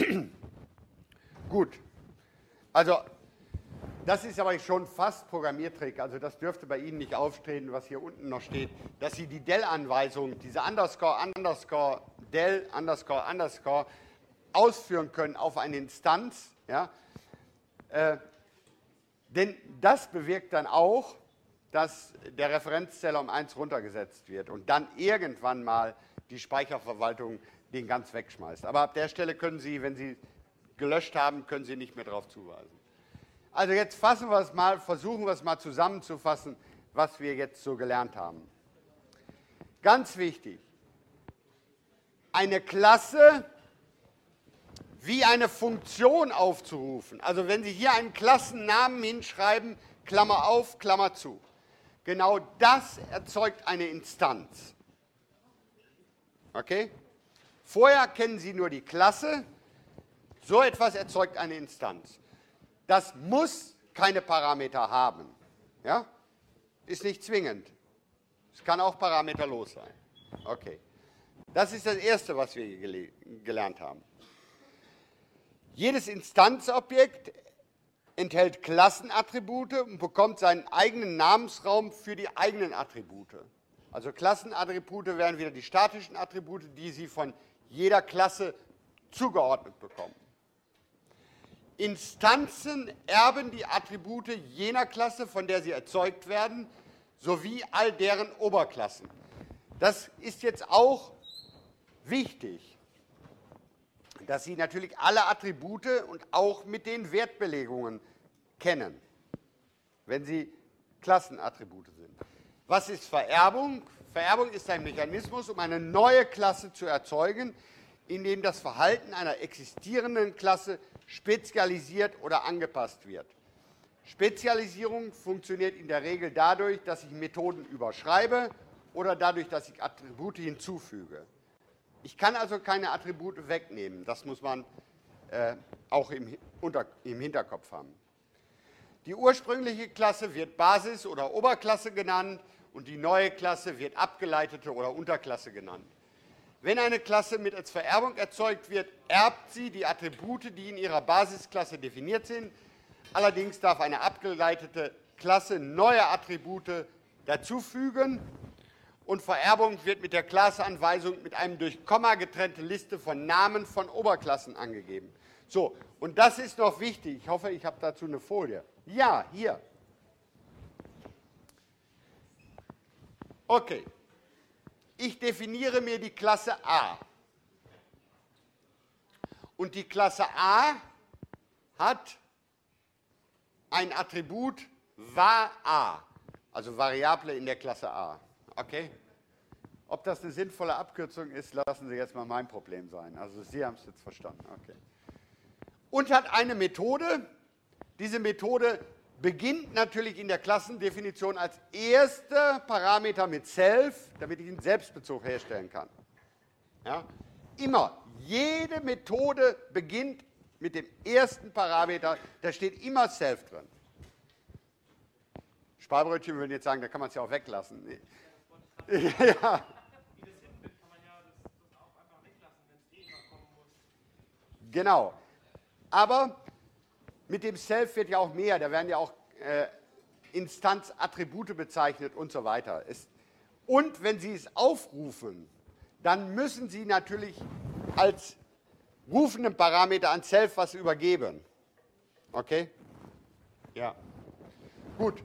Gut. Also, das ist aber schon fast Programmiertrick. Also, das dürfte bei Ihnen nicht aufstehen, was hier unten noch steht, dass Sie die Del-Anweisung, diese Underscore, Underscore, Del, Underscore, Underscore, ausführen können auf eine Instanz. Ja? Äh, denn das bewirkt dann auch, dass der Referenzzähler um eins runtergesetzt wird und dann irgendwann mal die Speicherverwaltung den ganz wegschmeißt. Aber ab der Stelle können Sie, wenn Sie gelöscht haben, können Sie nicht mehr darauf zuweisen. Also jetzt fassen wir es mal, versuchen wir es mal zusammenzufassen, was wir jetzt so gelernt haben. Ganz wichtig, eine Klasse wie eine Funktion aufzurufen. Also wenn Sie hier einen Klassennamen hinschreiben, Klammer auf, Klammer zu. Genau das erzeugt eine Instanz. Okay? Vorher kennen Sie nur die Klasse. So etwas erzeugt eine Instanz. Das muss keine Parameter haben. Ja? Ist nicht zwingend. Es kann auch parameterlos sein. Okay. Das ist das Erste, was wir gele- gelernt haben. Jedes Instanzobjekt enthält Klassenattribute und bekommt seinen eigenen Namensraum für die eigenen Attribute. Also Klassenattribute wären wieder die statischen Attribute, die Sie von jeder Klasse zugeordnet bekommen. Instanzen erben die Attribute jener Klasse, von der sie erzeugt werden, sowie all deren Oberklassen. Das ist jetzt auch wichtig, dass Sie natürlich alle Attribute und auch mit den Wertbelegungen kennen, wenn Sie Klassenattribute sind. Was ist Vererbung? Vererbung ist ein Mechanismus, um eine neue Klasse zu erzeugen, in dem das Verhalten einer existierenden Klasse spezialisiert oder angepasst wird. Spezialisierung funktioniert in der Regel dadurch, dass ich Methoden überschreibe oder dadurch, dass ich Attribute hinzufüge. Ich kann also keine Attribute wegnehmen. Das muss man äh, auch im, unter, im Hinterkopf haben. Die ursprüngliche Klasse wird Basis oder Oberklasse genannt und die neue Klasse wird abgeleitete oder Unterklasse genannt. Wenn eine Klasse mittels Vererbung erzeugt wird, erbt sie die Attribute, die in ihrer Basisklasse definiert sind. Allerdings darf eine abgeleitete Klasse neue Attribute dazufügen und Vererbung wird mit der Klasseanweisung mit einem durch Komma getrennte Liste von Namen von Oberklassen angegeben. So, und das ist noch wichtig. Ich hoffe, ich habe dazu eine Folie. Ja, hier. Okay. Ich definiere mir die Klasse A. Und die Klasse A hat ein Attribut var A, also Variable in der Klasse A. Okay? Ob das eine sinnvolle Abkürzung ist, lassen Sie jetzt mal mein Problem sein. Also Sie haben es jetzt verstanden. Okay. Und hat eine Methode. Diese Methode beginnt natürlich in der Klassendefinition als erster Parameter mit Self, damit ich einen Selbstbezug herstellen kann. Ja? Immer. Jede Methode beginnt mit dem ersten Parameter, da steht immer Self drin. Sparbrötchen würden jetzt sagen, da kann man es ja auch weglassen. Nee. Ja. Wie das hinbringt, kann man ja das, das auch einfach weglassen, wenn es eh immer kommen muss. Genau. Aber mit dem Self wird ja auch mehr, da werden ja auch äh, Instanzattribute bezeichnet und so weiter. Es, und wenn Sie es aufrufen, dann müssen Sie natürlich als rufenden Parameter an Self was übergeben. Okay? Ja. Gut.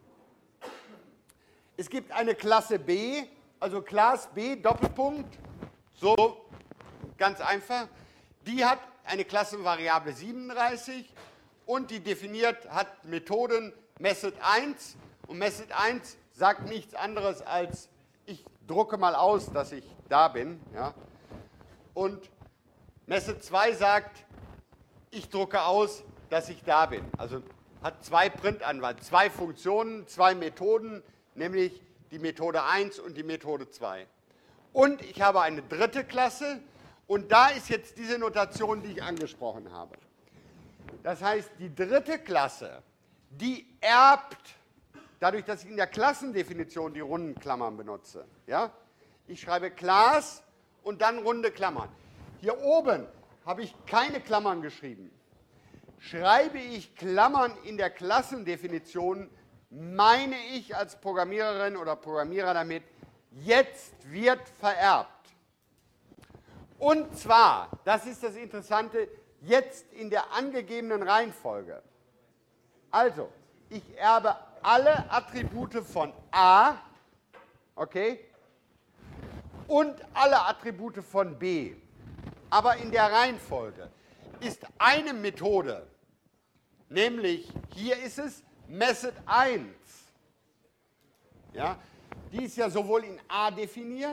Es gibt eine Klasse B, also Class B, Doppelpunkt, so ganz einfach. Die hat eine Klassenvariable siebenunddreißig und die definiert, hat Methoden Method eins und Method eins sagt nichts anderes als, ich drucke mal aus, dass ich da bin. Ja. Und Method zwei sagt, ich drucke aus, dass ich da bin. Also hat zwei Printanwendungen, zwei Funktionen, zwei Methoden, nämlich die Methode eins und die Methode zwei. Und ich habe eine dritte Klasse und da ist jetzt diese Notation, die ich angesprochen habe. Das heißt, die dritte Klasse, die erbt, dadurch, dass ich in der Klassendefinition die runden Klammern benutze. Ja? Ich schreibe Class und dann runde Klammern. Hier oben habe ich keine Klammern geschrieben. Schreibe ich Klammern in der Klassendefinition, meine ich als Programmiererin oder Programmierer damit, jetzt wird vererbt. Und zwar, das ist das Interessante, jetzt in der angegebenen Reihenfolge. Also, ich erbe alle Attribute von A, okay, und alle Attribute von B. Aber in der Reihenfolge ist eine Methode, nämlich hier ist es Method eins. Ja, die ist ja sowohl in A definiert,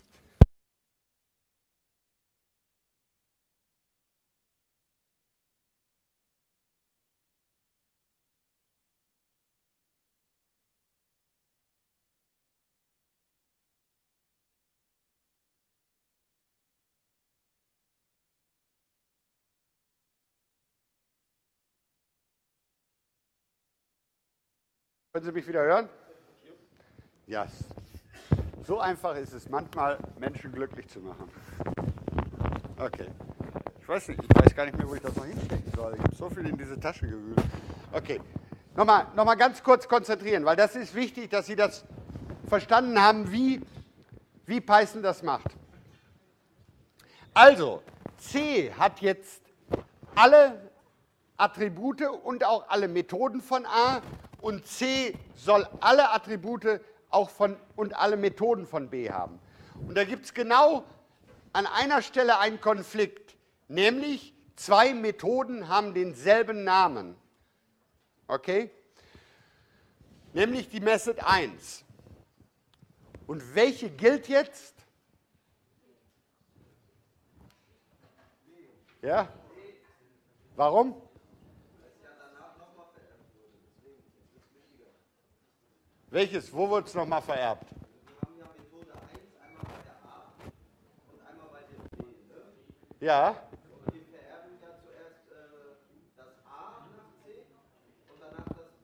können Sie mich wieder hören? Ja, so einfach ist es manchmal, Menschen glücklich zu machen. Okay. Ich weiß nicht, ich weiß gar nicht mehr, wo ich das noch hinstecken soll. Ich habe so viel in diese Tasche gewühlt. Okay. Nochmal, nochmal ganz kurz konzentrieren, weil das ist wichtig, dass Sie das verstanden haben, wie, wie Python das macht. Also, C hat jetzt alle Attribute und auch alle Methoden von A und C soll alle Attribute auch von, und alle Methoden von B haben. Und da gibt es genau an einer Stelle einen Konflikt, nämlich zwei Methoden haben denselben Namen. Okay? Nämlich die Method eins. Und welche gilt jetzt? Ja? Warum? Welches? Wo wird es nochmal vererbt? Wir haben ja Methode eins, einmal bei der A und einmal bei dem B. Ne? Ja. Und wir vererben ja zuerst äh, das A nach C und danach das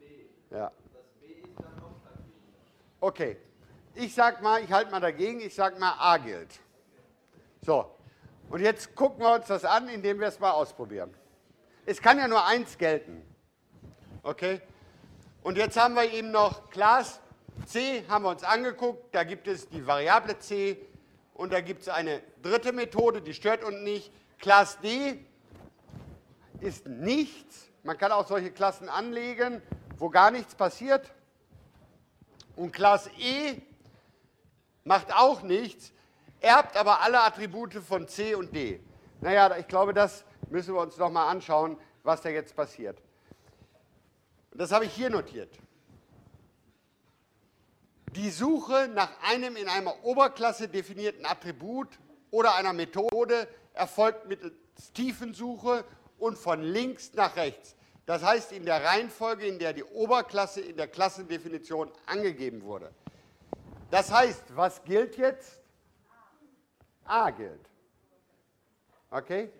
Okay, ich sag mal, ich halte mal dagegen, ich sag mal, A gilt. So, und jetzt gucken wir uns das an, indem wir es mal ausprobieren. Es kann ja nur eins gelten. Okay? Und jetzt haben wir eben noch Class C, haben wir uns angeguckt, da gibt es die Variable C und da gibt es eine dritte Methode, die stört uns nicht. Class D ist nichts. Man kann auch solche Klassen anlegen, wo gar nichts passiert. Und Class E macht auch nichts, erbt aber alle Attribute von C und D. Naja, ich glaube, das müssen wir uns noch mal anschauen, was da jetzt passiert. Das habe ich hier notiert. Die Suche nach einem in einer Oberklasse definierten Attribut oder einer Methode erfolgt mittels Tiefensuche und von links nach rechts. Das heißt, in der Reihenfolge, in der die Oberklasse in der Klassendefinition angegeben wurde. Das heißt, was gilt jetzt? A gilt. Okay?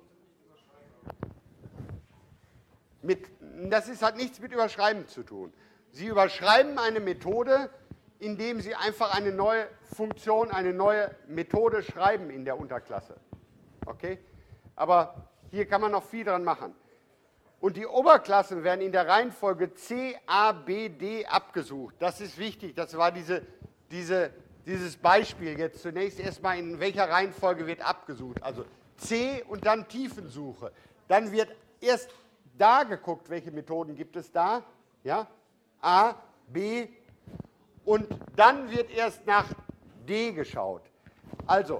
Mit, das ist, hat nichts mit Überschreiben zu tun. Sie überschreiben eine Methode, indem Sie einfach eine neue Funktion, eine neue Methode schreiben in der Unterklasse. Okay? Aber hier kann man noch viel dran machen. Und die Oberklassen werden in der Reihenfolge C, A, B, D abgesucht. Das ist wichtig. Das war diese, diese, dieses Beispiel jetzt zunächst erstmal, in welcher Reihenfolge wird abgesucht. Also C und dann Tiefensuche. Dann wird erst da geguckt, welche Methoden gibt es da. Ja? A, B und dann wird erst nach D geschaut. Also,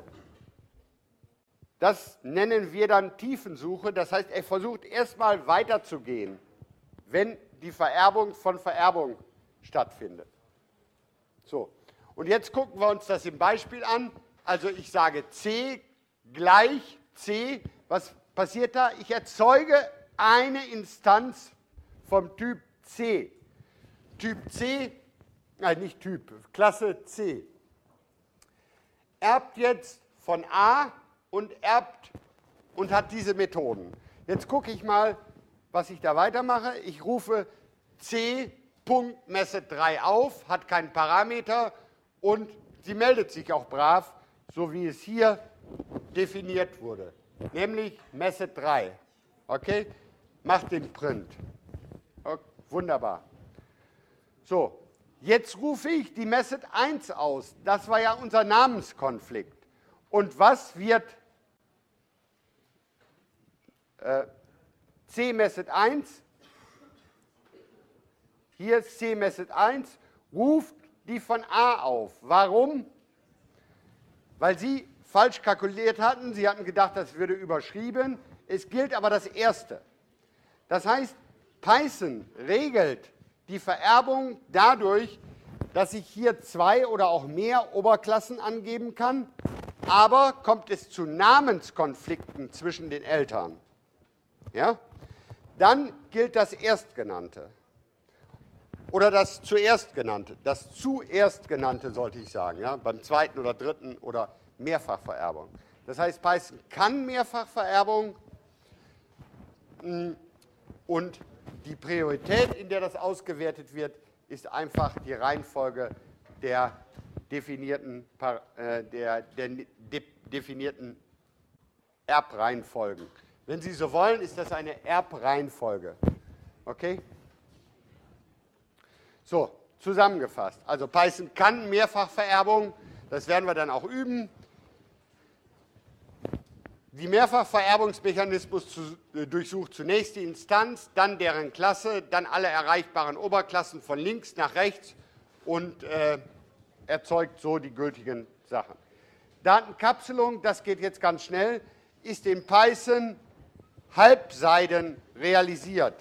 das nennen wir dann Tiefensuche. Das heißt, er versucht erstmal weiterzugehen, wenn die Vererbung von Vererbung stattfindet. So, und jetzt gucken wir uns das im Beispiel an. Also ich sage C gleich C. Was passiert da? Ich erzeuge eine Instanz vom Typ C. Typ C, nein, nicht Typ, Klasse C. Erbt jetzt von A und erbt und hat diese Methoden. Jetzt gucke ich mal, was ich da weitermache. Ich rufe C.Message drei auf, hat keinen Parameter und sie meldet sich auch brav, so wie es hier definiert wurde, nämlich Message drei. Okay? Macht den Print. Okay, wunderbar. So, jetzt rufe ich die Message eins aus. Das war ja unser Namenskonflikt. Und was wird äh, C-Message eins? Hier ist C-Message eins, ruft die von A auf. Warum? Weil Sie falsch kalkuliert hatten. Sie hatten gedacht, das würde überschrieben. Es gilt aber das Erste. Das heißt, Python regelt die Vererbung dadurch, dass ich hier zwei oder auch mehr Oberklassen angeben kann, aber kommt es zu Namenskonflikten zwischen den Eltern, ja, dann gilt das Erstgenannte oder das Zuerstgenannte. Das Zuerstgenannte sollte ich sagen, ja, beim zweiten oder dritten oder Mehrfachvererbung. Das heißt, Python kann Mehrfachvererbung und die Priorität, in der das ausgewertet wird, ist einfach die Reihenfolge der definierten, äh, der, der de, definierten Erbreihenfolgen. Wenn Sie so wollen, ist das eine Erbreihenfolge. Okay? So, zusammengefasst. Also Python kann Mehrfachvererbung, das werden wir dann auch üben. Die Mehrfachvererbungsmechanismus zu, äh, durchsucht zunächst die Instanz, dann deren Klasse, dann alle erreichbaren Oberklassen von links nach rechts und äh, erzeugt so die gültigen Sachen. Datenkapselung, das geht jetzt ganz schnell, ist in Python halbseiden realisiert.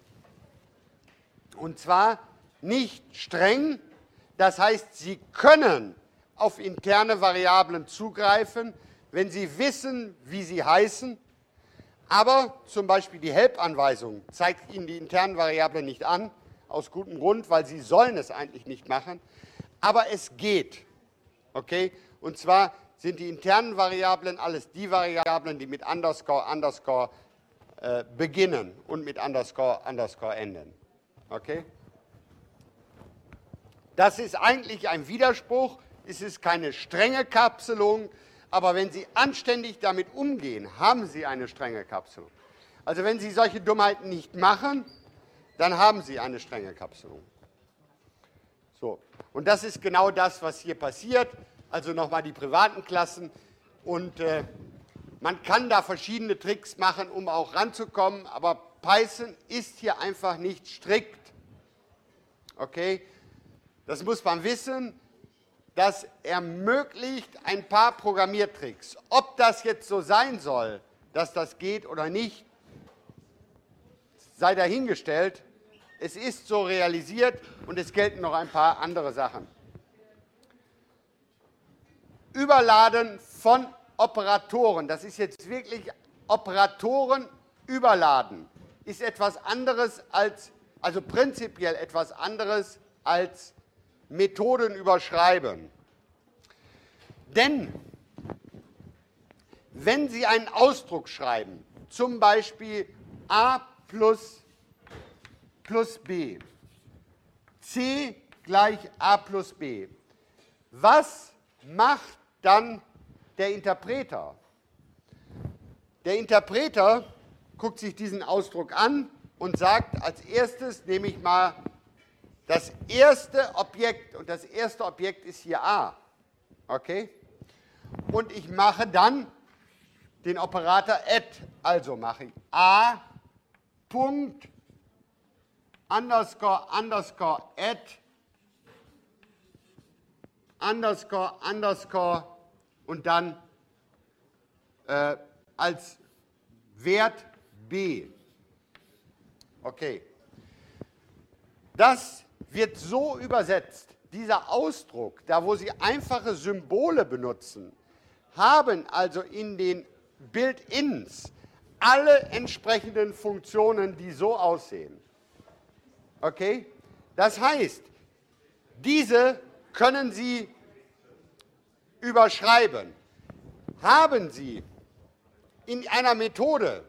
Und zwar nicht streng, das heißt, Sie können auf interne Variablen zugreifen, wenn Sie wissen, wie sie heißen, aber zum Beispiel die Help-Anweisung zeigt Ihnen die internen Variablen nicht an, aus gutem Grund, weil Sie sollen es eigentlich nicht machen, aber es geht. Okay? Und zwar sind die internen Variablen alles die Variablen, die mit Underscore, Underscore äh, beginnen und mit Underscore, Underscore enden. Okay? Das ist eigentlich ein Widerspruch, es ist keine strenge Kapselung, aber wenn Sie anständig damit umgehen, haben Sie eine strenge Kapselung. Also wenn Sie solche Dummheiten nicht machen, dann haben Sie eine strenge Kapselung. So. Und das ist genau das, was hier passiert. Also nochmal die privaten Klassen. Und äh, man kann da verschiedene Tricks machen, um auch ranzukommen, aber Python ist hier einfach nicht strikt. Okay? Das muss man wissen. Das ermöglicht ein paar Programmiertricks. Ob das jetzt so sein soll, dass das geht oder nicht, sei dahingestellt. Es ist so realisiert und es gelten noch ein paar andere Sachen. Überladen von Operatoren, das ist jetzt wirklich Operatoren überladen, ist etwas anderes als, also prinzipiell etwas anderes als Methoden überschreiben. Denn wenn Sie einen Ausdruck schreiben, zum Beispiel a plus, plus b, c gleich a plus b, was macht dann der Interpreter? Der Interpreter guckt sich diesen Ausdruck an und sagt, als erstes nehme ich mal das erste Objekt, und das erste Objekt ist hier a. Okay? Und ich mache dann den Operator add, also mache ich a Punkt underscore underscore add underscore underscore und dann äh, als Wert b. Okay. Das wird so übersetzt, dieser Ausdruck, da wo Sie einfache Symbole benutzen, haben also in den Build-ins alle entsprechenden Funktionen, die so aussehen. Okay? Das heißt, diese können Sie überschreiben. Haben Sie in einer Methode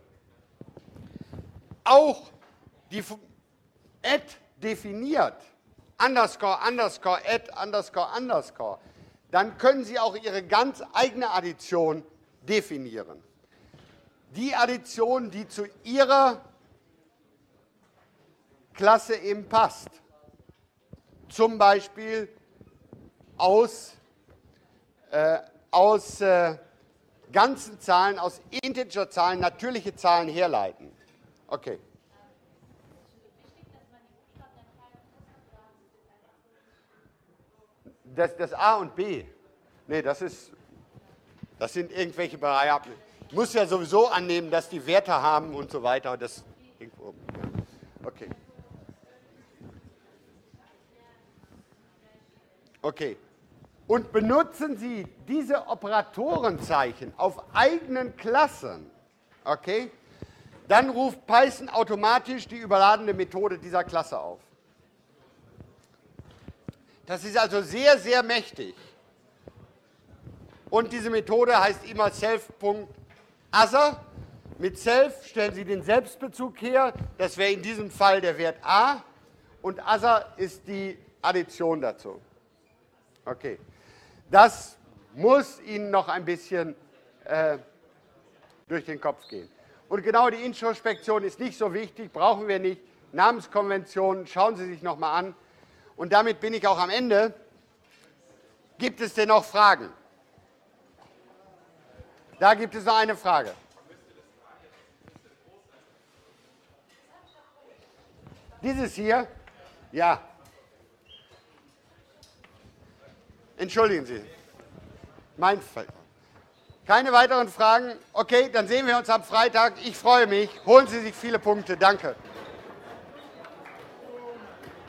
auch die add definiert, underscore, underscore, add, underscore, underscore, dann können Sie auch Ihre ganz eigene Addition definieren. Die Addition, die zu Ihrer Klasse eben passt. Zum Beispiel aus, äh, aus äh, ganzen Zahlen, aus Integerzahlen, natürliche Zahlen herleiten. Okay. Das, das A und B, nee, das, ist, das sind irgendwelche Variablen. Ich muss ja sowieso annehmen, dass die Werte haben und so weiter. Das irgendwo. Okay. Okay. Und benutzen Sie diese Operatorenzeichen auf eigenen Klassen, okay, dann ruft Python automatisch die überladene Methode dieser Klasse auf. Das ist also sehr, sehr mächtig. Und diese Methode heißt immer self.other. Mit self stellen Sie den Selbstbezug her. Das wäre in diesem Fall der Wert a. Und other ist die Addition dazu. Okay. Das muss Ihnen noch ein bisschen äh, durch den Kopf gehen. Und genau die Introspektion ist nicht so wichtig, brauchen wir nicht. Namenskonventionen, schauen Sie sich noch mal an. Und damit bin ich auch am Ende. Gibt es denn noch Fragen? Da gibt es noch eine Frage. Dieses hier? Ja. Entschuldigen Sie. Mein Fall. Keine weiteren Fragen? Okay, dann sehen wir uns am Freitag. Ich freue mich. Holen Sie sich viele Punkte. Danke.